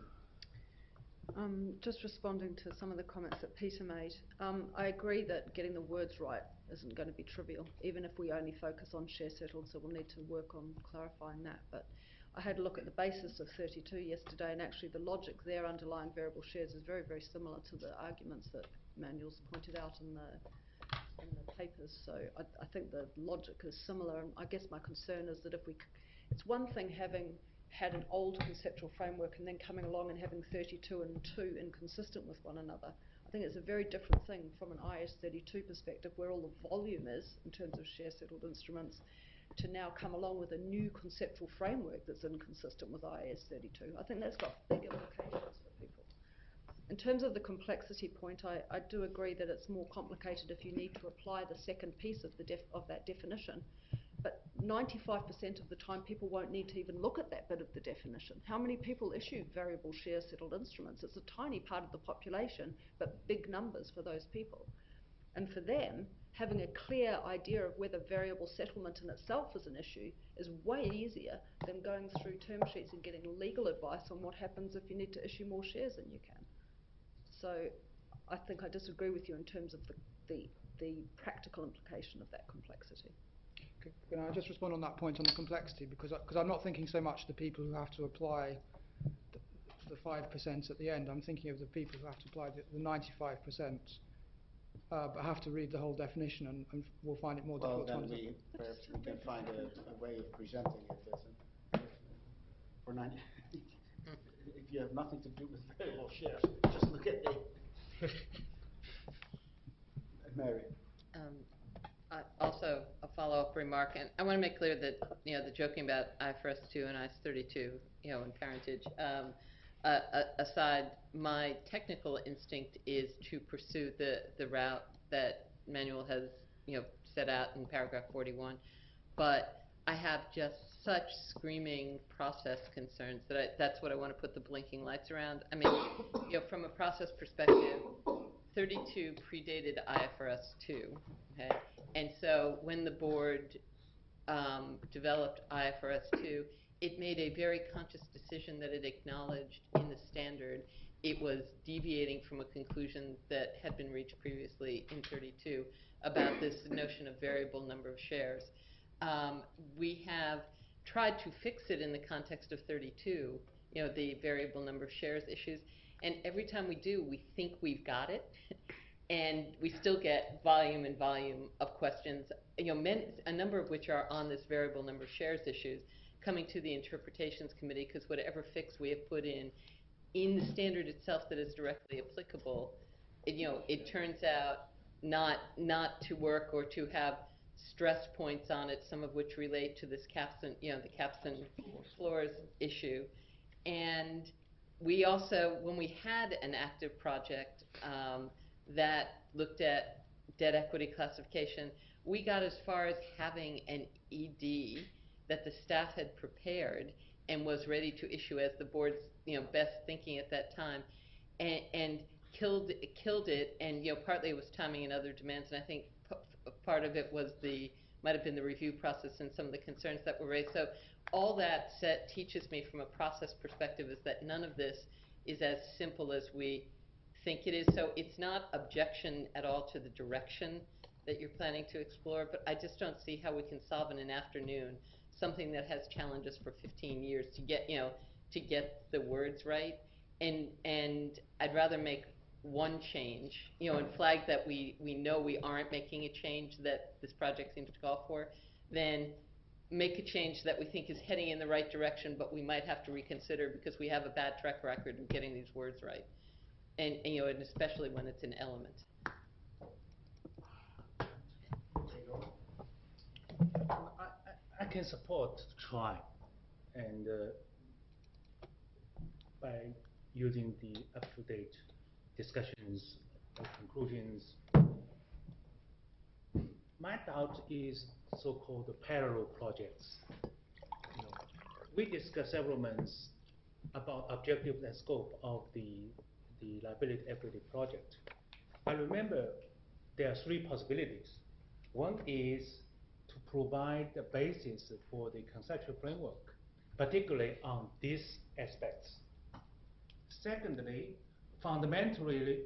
Just responding to some of the comments that Peter made. I agree that getting the words right isn't going to be trivial, even if we only focus on share settled, so we'll need to work on clarifying that. But I had a look at the basis of 32 yesterday, and actually the logic there underlying variable shares is very, very similar to the arguments that Manuel's pointed out in the papers. So I think the logic is similar, and I guess my concern is that it's one thing having had an old conceptual framework and then coming along and having 32 and 2 inconsistent with one another. I think it's a very different thing from an IAS 32 perspective, where all the volume is in terms of share settled instruments, to now come along with a new conceptual framework that's inconsistent with IAS 32. I think that's got big implications for people. In terms of the complexity point, I do agree that it's more complicated if you need to apply the second piece of that definition. But 95% of the time, people won't need to even look at that bit of the definition. How many people issue variable share settled instruments? It's a tiny part of the population, but big numbers for those people. And for them, having a clear idea of whether variable settlement in itself is an issue is way easier than going through term sheets and getting legal advice on what happens if you need to issue more shares than you can. So I think I disagree with you in terms of the practical implication of that complexity. Okay. Can I just respond on that point on the complexity? Because I'm not thinking so much the people who have to apply the 5% at the end. I'm thinking of the people who have to apply the 95%. But have to read the whole definition, and we'll find it more difficult to understand. Well, then perhaps we can find a way of presenting it for 90. If you have nothing to do with variable shares, just look at it. Mary. Also, a follow-up remark, and I want to make clear that the joking about IFRS 2 and IAS 32, and parentage. Aside, my technical instinct is to pursue the route that Manuel has, set out in paragraph 41, but I have just such screaming process concerns that that's what I want to put the blinking lights around. I mean, from a process perspective, 32 predated IFRS 2, okay? And so when the board developed IFRS 2, it made a very conscious decision that it acknowledged in the standard it was deviating from a conclusion that had been reached previously in 32 about this notion of variable number of shares. We have tried to fix it in the context of 32, the variable number of shares issues, and every time we do, we think we've got it, and we still get volume and volume of questions, a number of which are on this variable number of shares issues, coming to the interpretations committee, because whatever fix we have put in the standard itself that is directly applicable, it turns out not to work, or to have stress points on it, some of which relate to this caps and the caps and floors issue. And we also, when we had an active project that looked at debt equity classification, we got as far as having an ED that the staff had prepared and was ready to issue as the board's best thinking at that time, and killed it. And partly it was timing and other demands, and I think part of it was might have been the review process and some of the concerns that were raised. So all that teaches me from a process perspective is that none of this is as simple as we think it is. So it's not objection at all to the direction that you're planning to explore, but I just don't see how we can solve in an afternoon something that has challenges for 15 years to get the words right. And I'd rather make one change, and flag that we know we aren't making a change that this project seems to call for, than make a change that we think is heading in the right direction, but we might have to reconsider because we have a bad track record of getting these words right, and especially when it's an element. I can support try, and by using the up-to-date discussions and conclusions. My doubt is so-called parallel projects. We discussed several months about objectives and scope of the liability equity project. I remember there are three possibilities. One is to provide the basis for the conceptual framework, particularly on these aspects. Secondly, fundamentally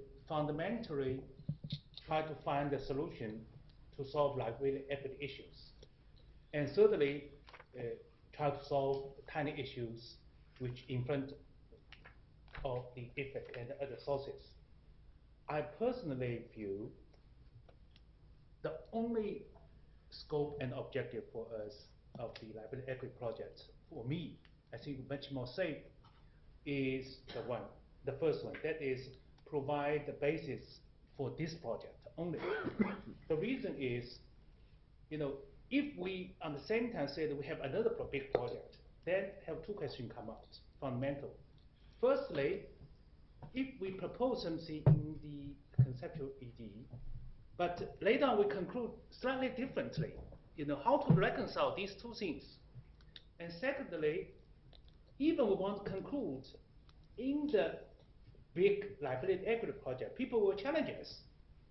try to find a solution to solve liability equity issues. And thirdly, try to solve tiny issues which in front of the effect and other sources. I personally view the only scope and objective for us of the liability equity project, for me, I think much more safe, is the first one, that is provide the basis for this project only. The reason is, if we at the same time say that we have another big project, then have two questions come out, fundamental. Firstly, if we propose something in the conceptual ED, but later on we conclude slightly differently, how to reconcile these two things. And secondly, even we want to conclude in the big liability equity project, people will challenge us.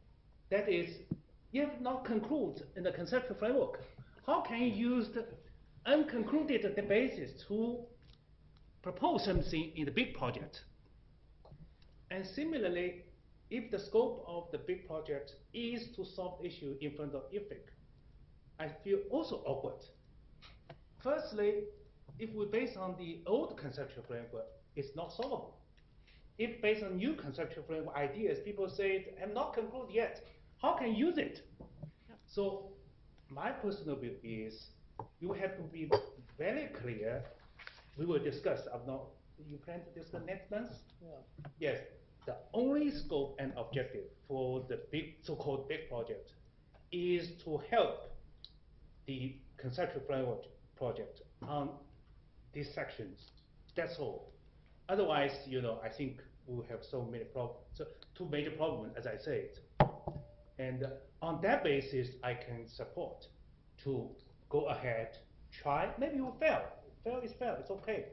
That is, you have not concluded in the conceptual framework. How can you use the unconcluded basis to propose something in the big project? And similarly, if the scope of the big project is to solve issue in front of IFIC, I feel also awkward. Firstly, if we base on the old conceptual framework, it's not solvable. If based on new conceptual framework ideas, people say, I'm not concluded yet, how can you use it? So my personal view is you have to be very clear. We will discuss, you plan to discuss next month? Yeah. Yes, the only scope and objective for the big, so-called big project is to help the conceptual framework project on these sections. That's all. Otherwise, I think we'll have so many problems. So two major problems, as I said. And on that basis, I can support to go ahead, try. Maybe you will fail. Fail is fail. It's okay.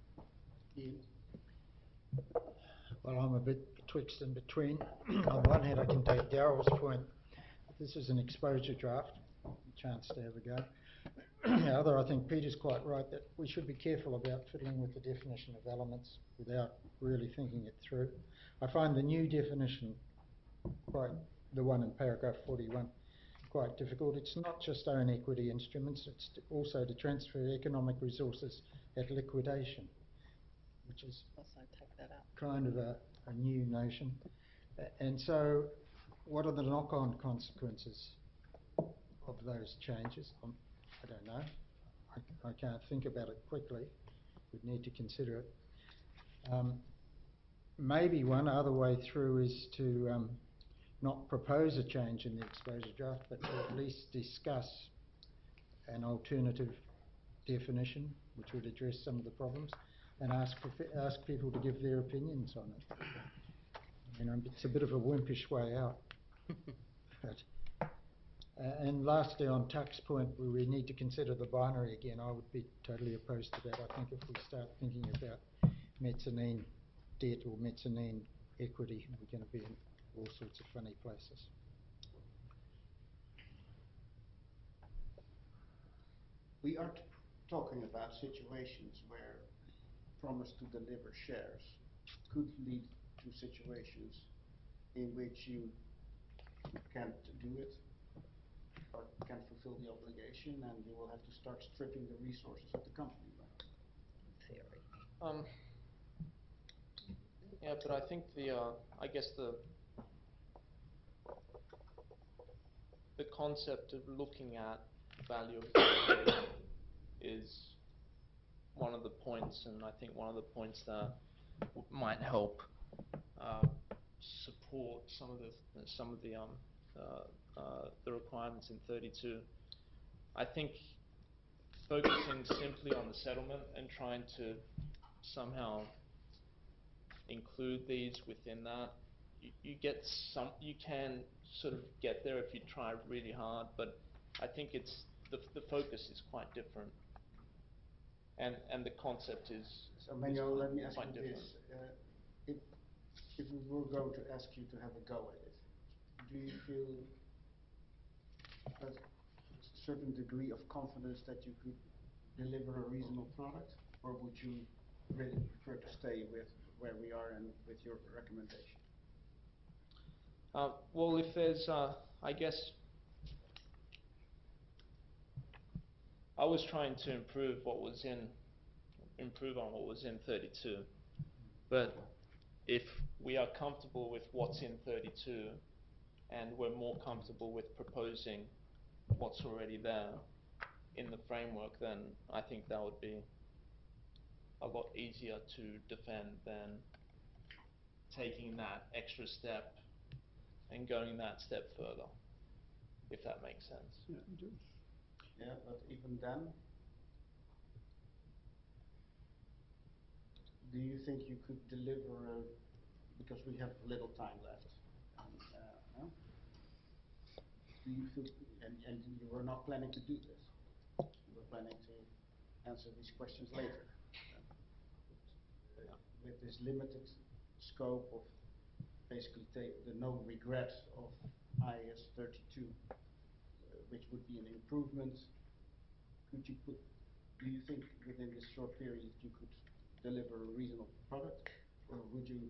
Well, I'm a bit betwixt and between. On one hand, I can take Daryl's point. This is an exposure draft, a chance to have a go. The other, I think Peter's quite right that we should be careful about fiddling with the definition of elements without really thinking it through. I find the new definition, the one in paragraph 41, quite difficult. It's not just own equity instruments, it's also to transfer economic resources at liquidation, which is kind of a new notion. And so what are the knock-on consequences of those changes? I don't know. I can't think about it quickly. We'd need to consider it. Maybe one other way through is to not propose a change in the exposure draft, but to at least discuss an alternative definition which would address some of the problems and ask people to give their opinions on it. It's a bit of a wimpish way out. And lastly, on Tuck's point, where we need to consider the binary again, I would be totally opposed to that. I think if we start thinking about mezzanine debt or mezzanine equity, we're going to be in all sorts of funny places. We are talking about situations where promise to deliver shares could lead to situations in which you can't do it or can't fulfill the obligation, and you will have to start stripping the resources of the company. Theory. Yeah, but I think I guess the concept of looking at value of equity is one of the points, and I think one of the points that might help support some of the requirements in 32. I think focusing simply on the settlement and trying to somehow include these within that, you can sort of get there if you try really hard, but I think it's the focus is quite different, and the concept is so. Manuel, let me ask quite you different. this: if we were going to ask you to have a go at it, do you feel a certain degree of confidence that you could deliver a reasonable product, or would you really prefer to stay with where we are and with your recommendation? Well, if there's, I guess, I was trying to improve on what was in 32, but if we are comfortable with what's in 32, and we're more comfortable with proposing what's already there in the framework, then I think that would be a lot easier to defend than taking that extra step and going that step further, if that makes sense. Yeah, but even then, do you think you could deliver, because we have little time left, do you feel, and you were not planning to do this, you were planning to answer these questions later, with this limited scope of basically the no regret of IAS 32, which would be an improvement. Could you put, do you think within this short period you could deliver a reasonable product, or would you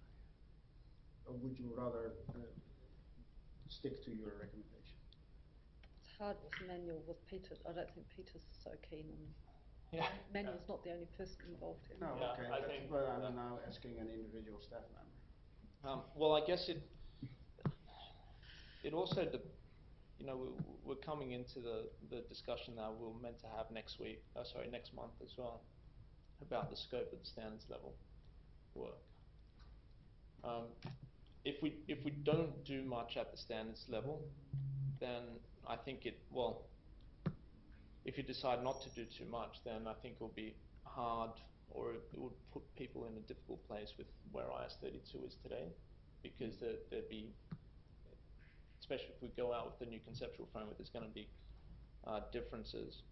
rather stick to your recommendation? It's hard with manual with Peter. I don't think Peter's so keen on. Yeah. Manual's not the only person involved here. No, Yeah, okay, I think, but I'm now asking an individual staff member. Well, I guess it also, we're coming into the discussion that we're meant to have next month as well, about the scope of the standards level work. If we don't do much at the standards level, then I think if you decide not to do too much, then I think it will be hard, or it would put people in a difficult place with where IAS 32 is today, because there'd be, especially if we go out with the new conceptual framework, there's going to be differences.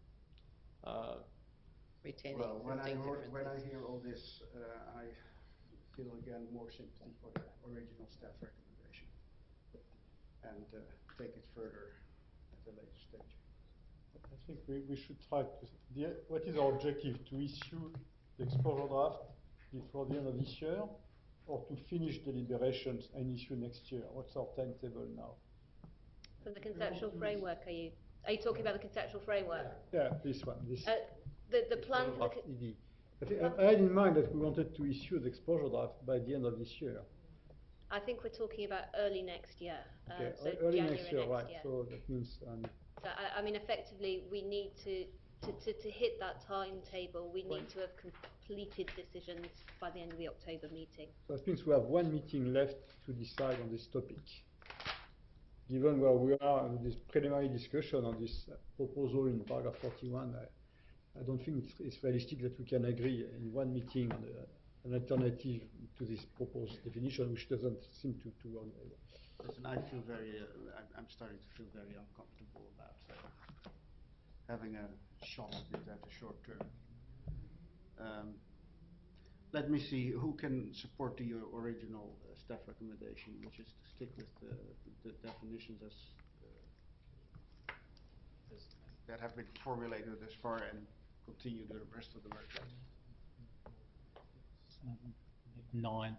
Retaining Well, when I differences. hear all this, I feel again more sympathy for the original staff recommendation, and take it further at a later stage. I think we should try to, what is our objective? To issue the exposure draft before the end of this year, or to finish deliberations and issue next year? What's our timetable now? For the conceptual framework, are you talking about the conceptual framework? Yeah, this one. The plan for draft ED. I had in mind that we wanted to issue the exposure draft by the end of this year. I think we're talking about early next year. Okay, So early January next year, right? year. So that means. So I mean, effectively, we need to hit that timetable. We need to have completed decisions by the end of the October meeting. So that means we have one meeting left to decide on this topic. Given where we are in this preliminary discussion on this proposal in paragraph 41, I don't think it's realistic that we can agree in one meeting on an alternative to this proposed definition, which doesn't seem to work very well. Listen, I feel I'm starting to feel very uncomfortable about having a shot at it at a short term. Let me see who can support the original staff recommendation, which is to stick with the definitions as that have been formulated thus far, and continue the rest of the work. 9.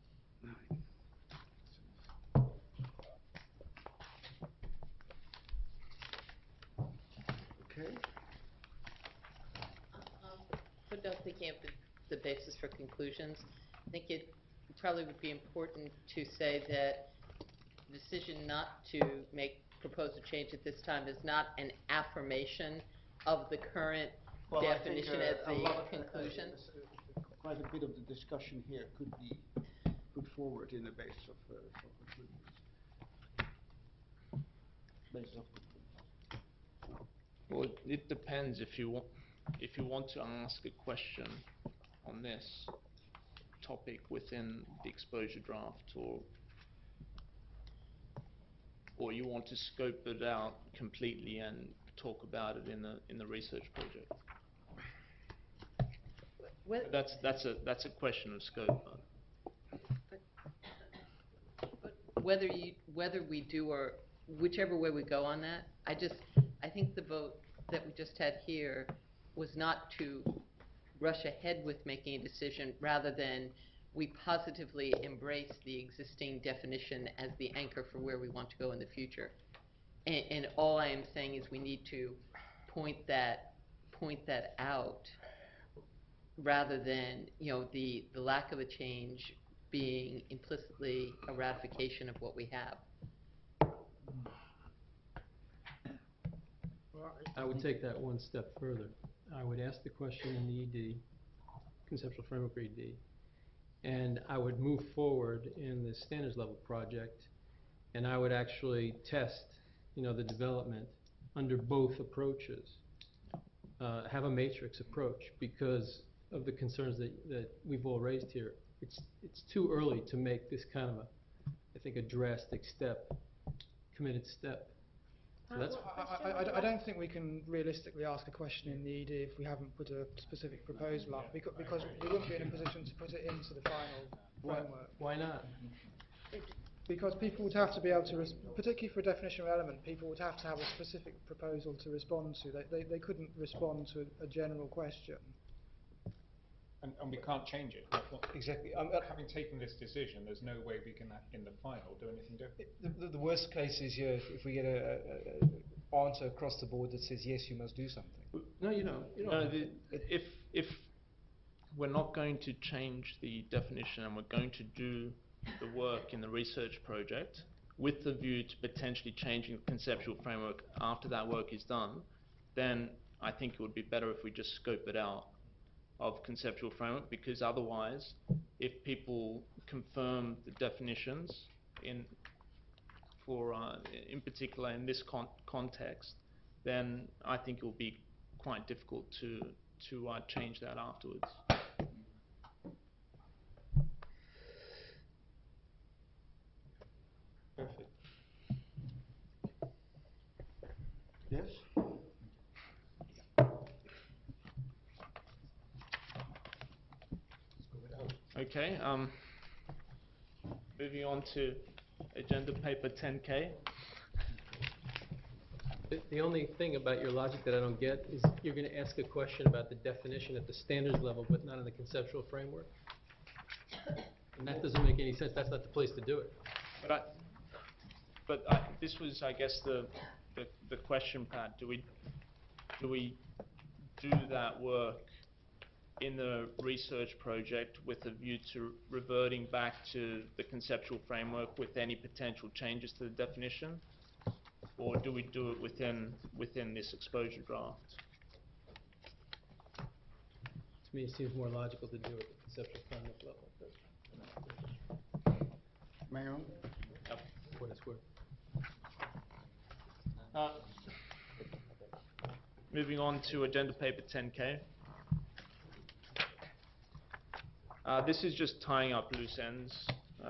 Okay. Put up the basis for conclusions. I think it probably would be important to say that the decision not to propose a change at this time is not an affirmation of the current definition as the conclusion. Quite a bit of the discussion here could be put forward in the basis of conclusions. Well, it depends if you want to ask a question on this topic within the exposure draft, or you want to scope it out completely and talk about it in the research project. That's a question of scope. Whether we do, or whichever way we go on that, I think the vote that we just had here was not to rush ahead with making a decision, rather than we positively embrace the existing definition as the anchor for where we want to go in the future. And all I am saying is we need to point that out, rather than the lack of a change being implicitly a ratification of what we have. I would take that one step further. I would ask the question in the ED, conceptual framework ED, and I would move forward in the standards level project, and I would actually test, the development under both approaches. Have a matrix approach because of the concerns that we've all raised here. It's too early to make this kind of a drastic committed step. So I don't think we can realistically ask a question in the ED if we haven't put a specific proposal up, because we wouldn't be in a position to put it into the final framework. Why not? Because people would have to be able to, particularly for a definitional element, people would have to have a specific proposal to respond to. They couldn't respond to a general question. And we can't change it. Exactly. Having taken this decision, there's no way we can, in the final, do anything different. The worst case is here if we get a answer across the board that says yes, you must do something. No, you know, if we're not going to change the definition and we're going to do the work in the research project with the view to potentially changing the conceptual framework after that work is done, then I think it would be better if we just scope it out of conceptual framework, because otherwise, if people confirm the definitions in particular in this context, then I think it will be quite difficult to change that afterwards. Perfect. Yes? Okay, moving on to agenda paper 10K. The only thing about your logic that I don't get is you're going to ask a question about the definition at the standards level, but not in the conceptual framework. And that doesn't make any sense. That's not the place to do it. But this was, I guess, the question, Pat. Do we do that work in the research project with a view to reverting back to the conceptual framework with any potential changes to the definition? Or do we do it within this exposure draft? To me, it seems more logical to do it at the conceptual framework level. Mayor? Yep. What it's worth. Moving on to agenda paper 10K. This is just tying up loose ends.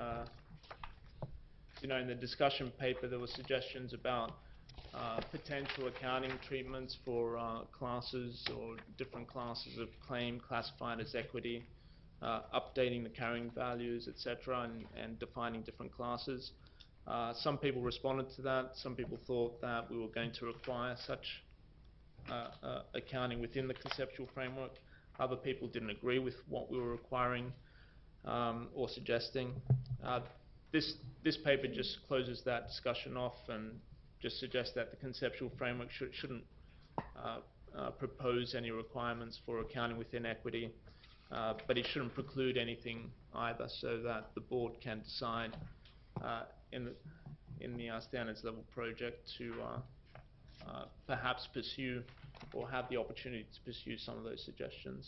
You know, in the discussion paper, there were suggestions about potential accounting treatments for classes or different classes of claim classified as equity, updating the carrying values, etc., and defining different classes. Some people responded to that. Some people thought that we were going to require such accounting within the conceptual framework. Other people didn't agree with what we were requiring or suggesting. This paper just closes that discussion off and just suggests that the conceptual framework shouldn't propose any requirements for accounting within equity, but it shouldn't preclude anything either, so that the board can decide in the standards level project to perhaps pursue or have the opportunity to pursue some of those suggestions.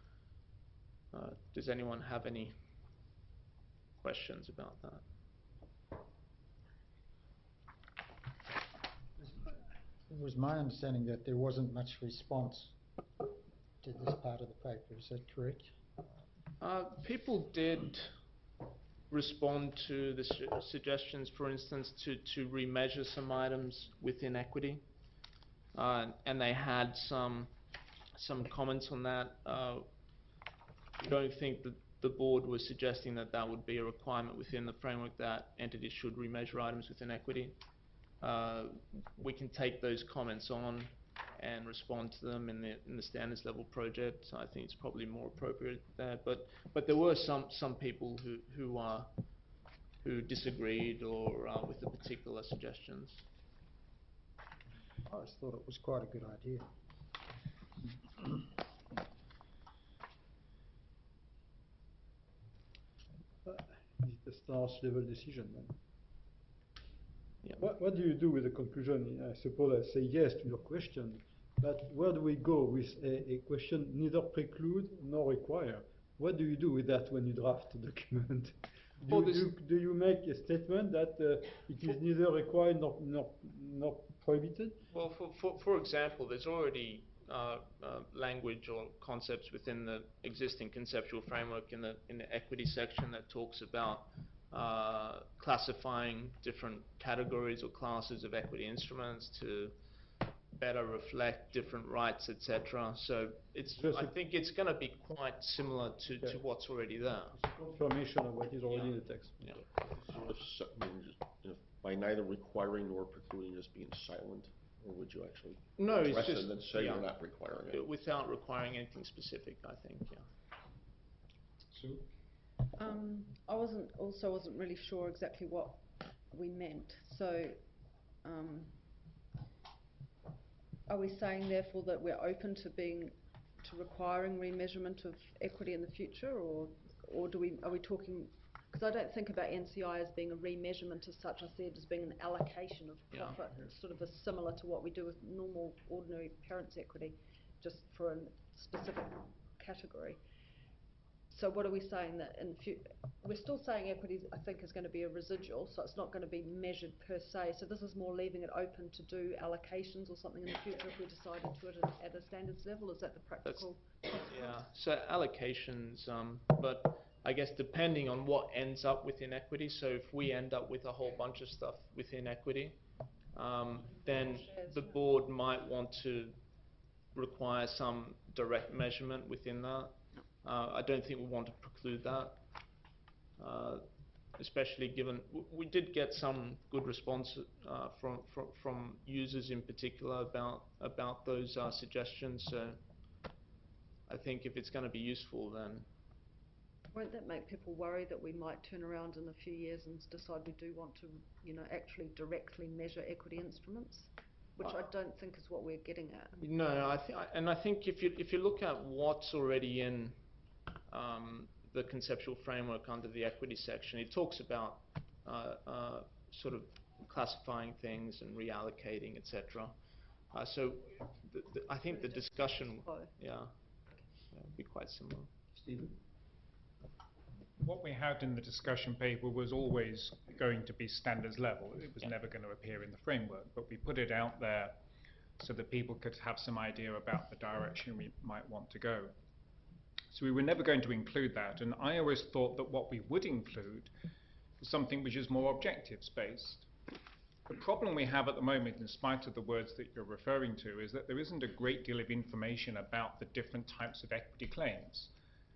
Does anyone have any questions about that? It was my understanding that there wasn't much response to this part of the paper. Is that correct? People did respond to the suggestions, for instance, to remeasure some items within equity, and they had some comments on that. We don't think that the board was suggesting that that would be a requirement within the framework that entities should remeasure items within equity. We can take those comments on and respond to them in the standards level project. So I think it's probably more appropriate there. But there were some people who disagreed or with the particular suggestions. I just thought it was quite a good idea. It's a stars level decision then. Yeah. What do you do with the conclusion? I suppose I say yes to your question, but where do we go with a question neither preclude nor require? What do you do with that when you draft a document? Do you make a statement that it is neither required nor prohibited? Well, for example, there's already language or concepts within the existing conceptual framework in the equity section that talks about classifying different categories or classes of equity instruments to better reflect different rights, etc. So I think it's going to be quite similar to what's already there. It's a confirmation of what is already in the text. Yeah. So, by neither requiring nor precluding, just being silent, or would you actually address it and then say you're not requiring it? Without requiring anything specific, I think. Yeah. Sue? I wasn't really sure exactly what we meant. So, are we saying therefore that we're open to requiring remeasurement of equity in the future, or are we talking? Because I don't think about NCI as being a remeasurement as such. I see it as being an allocation of profit, sort of similar to what we do with normal, ordinary parents' equity, just for a specific category. So what are we saying that in future? We're still saying equity, I think, is going to be a residual, so it's not going to be measured per se. So this is more leaving it open to do allocations or something in the future if we decided to it at a standards level. Is that the practical? Yeah. So allocations, but I guess depending on what ends up within equity. So if we end up with a whole bunch of stuff within equity, then the board might want to require some direct measurement within that. I don't think we want to preclude that, especially given we did get some good response from users in particular about those suggestions. So I think if it's going to be useful, then won't that make people worry that we might turn around in a few years and decide we do want to, actually directly measure equity instruments? Which I don't think is what we're getting at. No, I think if you look at what's already in the conceptual framework under the equity section, it talks about sort of classifying things and reallocating, etc. So I think the discussion, would be quite similar. Stephen? What we had in the discussion paper was always going to be standards level. It was never going to appear in the framework, but we put it out there so that people could have some idea about the direction we might want to go. So we were never going to include that, and I always thought that what we would include was something which is more objectives based. The problem we have at the moment, in spite of the words that you're referring to, is that there isn't a great deal of information about the different types of equity claims.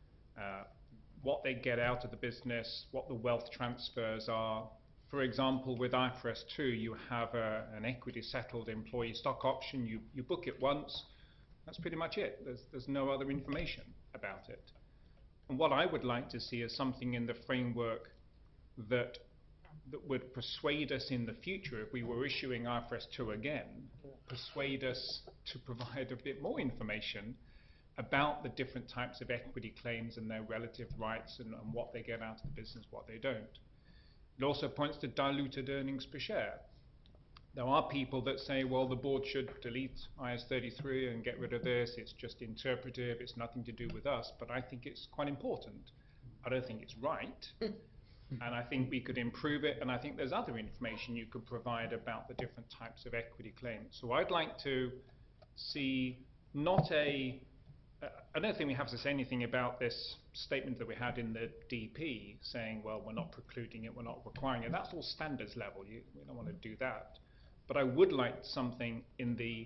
What they get out of the business, what the wealth transfers are. For example, with IFRS 2, you have an equity settled employee stock option. You book it once. That's pretty much it. There's no other information about it. And what I would like to see is something in the framework that would persuade us in the future, if we were issuing IFRS 2 again, persuade us to provide a bit more information about the different types of equity claims and their relative rights and what they get out of the business, what they don't. It also points to diluted earnings per share. There are people that say, well, the board should delete IAS 33 and get rid of this. It's just interpretive. It's nothing to do with us. But I think it's quite important. I don't think it's right. And I think we could improve it. And I think there's other information you could provide about the different types of equity claims. So I'd like to see not a... I don't think we have to say anything about this statement that we had in the DP saying, well, we're not precluding it, we're not requiring it. That's all standards level. We don't want to do that. But I would like something in the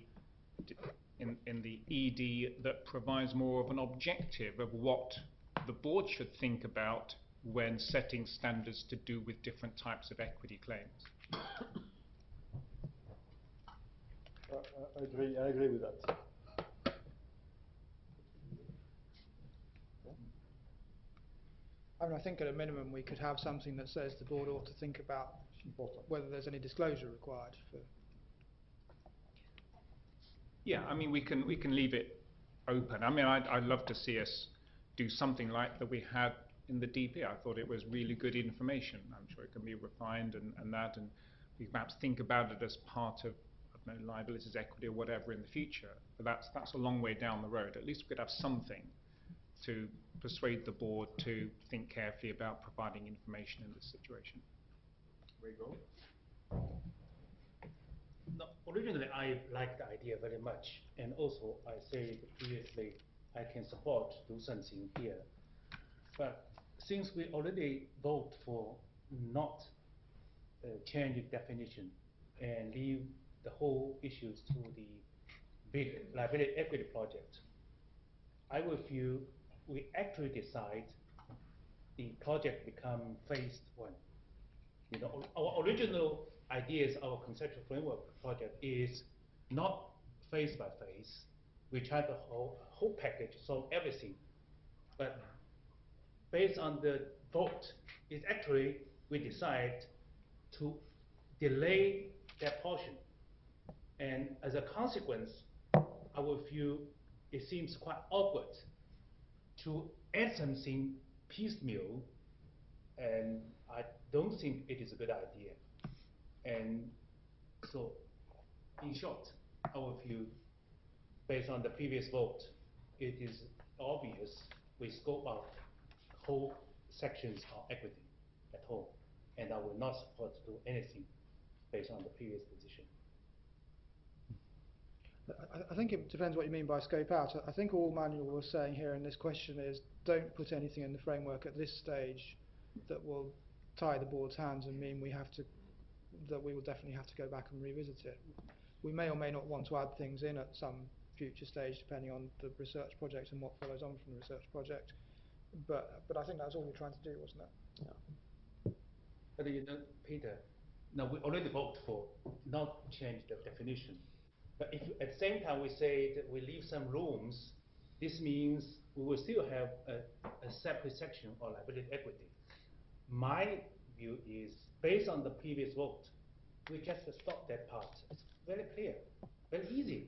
ED that provides more of an objective of what the board should think about when setting standards to do with different types of equity claims. I agree with that. I mean, I think at a minimum we could have something that says the board ought to think about whether there's any disclosure required for. Yeah, I mean, we can leave it open. I mean, I'd love to see us do something like that we had in the DP. I thought it was really good information. I'm sure it can be refined and we perhaps think about it as part of, I don't know, liabilities, equity or whatever in the future. But that's a long way down the road. At least we could have something to persuade the board to think carefully about providing information in this situation. No, originally, I liked the idea very much, and also I said previously I can support do something here. But since we already vote for not changing definition and leave the whole issues to the big liability equity project, I will feel we actually decide the project become phase one. You know, our original ideas, our conceptual framework project is not phase by phase. We try the whole package, solve everything. But based on the vote, it's actually we decide to delay that portion. And as a consequence, I will feel it seems quite awkward to add something piecemeal, and I don't think it is a good idea. And so, in short, I will feel, based on the previous vote, it is obvious we scope out whole sections of equity at home, and I will not support to do anything based on the previous position. I think it depends what you mean by scope out. I think all Manuel was saying here in this question is don't put anything in the framework at this stage that will tie the board's hands and mean that we will definitely have to go back and revisit it. We may or may not want to add things in at some future stage depending on the research project and what follows on from the research project. But I think that's all we're trying to do, wasn't it? Yeah. But you know, Peter, now we already voted for not change the definition. But if at the same time we say that we leave some rooms, this means we will still have a separate section on liability equity. My view is, based on the previous vote, we just stop that part. It's very clear, very easy.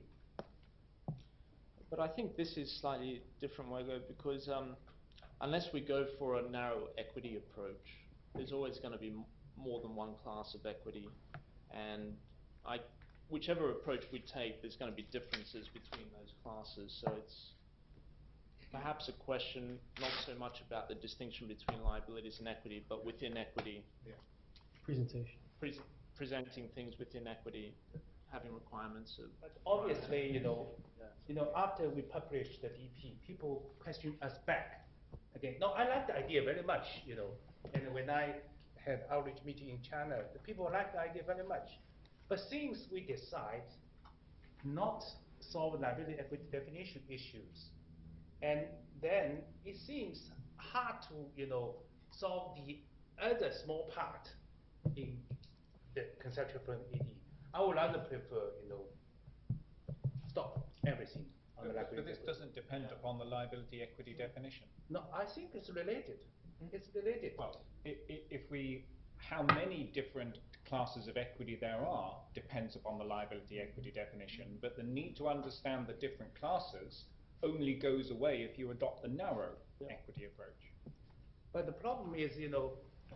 But I think this is slightly different, Wego, because unless we go for a narrow equity approach, there's always going to be more than one class of equity, and whichever approach we take, there's going to be differences between those classes. So it's perhaps a question not so much about the distinction between liabilities and equity, but within equity. Yeah. Presentation. Presenting things within equity, having requirements of. But obviously, you know, after we publish the DP, people question us back again. No, I like the idea very much, you know. And when I had outreach meeting in China, the people like the idea very much. But since we decide not solve liability equity definition issues, and then it seems hard to, you know, solve the other small part in the conceptual framework ED. I would rather prefer, you know, stop everything on the liability. But this doesn't depend upon the liability equity definition. No, I think it's related. It's related. Well, how many different classes of equity there are depends upon the liability equity definition, but the need to understand the different classes only goes away if you adopt the narrow equity approach. But the problem is, you know,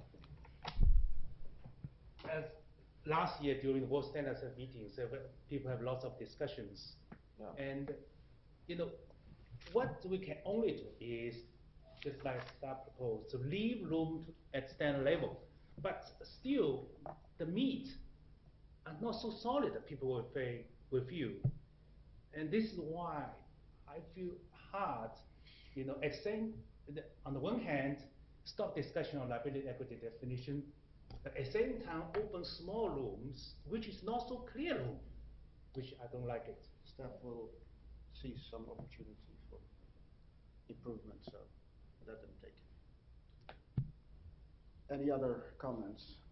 as last year during the World Standards meetings, people have lots of discussions. Yeah. And, you know, what we can only do is, just like staff proposed, to leave room at standard level. But still, the meat are not so solid that people will feel. And this is why I feel hard, you know, on the one hand, stop discussion on liability equity definition, but at the same time open small rooms, which is not so clear room, which I don't like it. Staff will see some opportunity for improvement, so let them take it. Any other comments?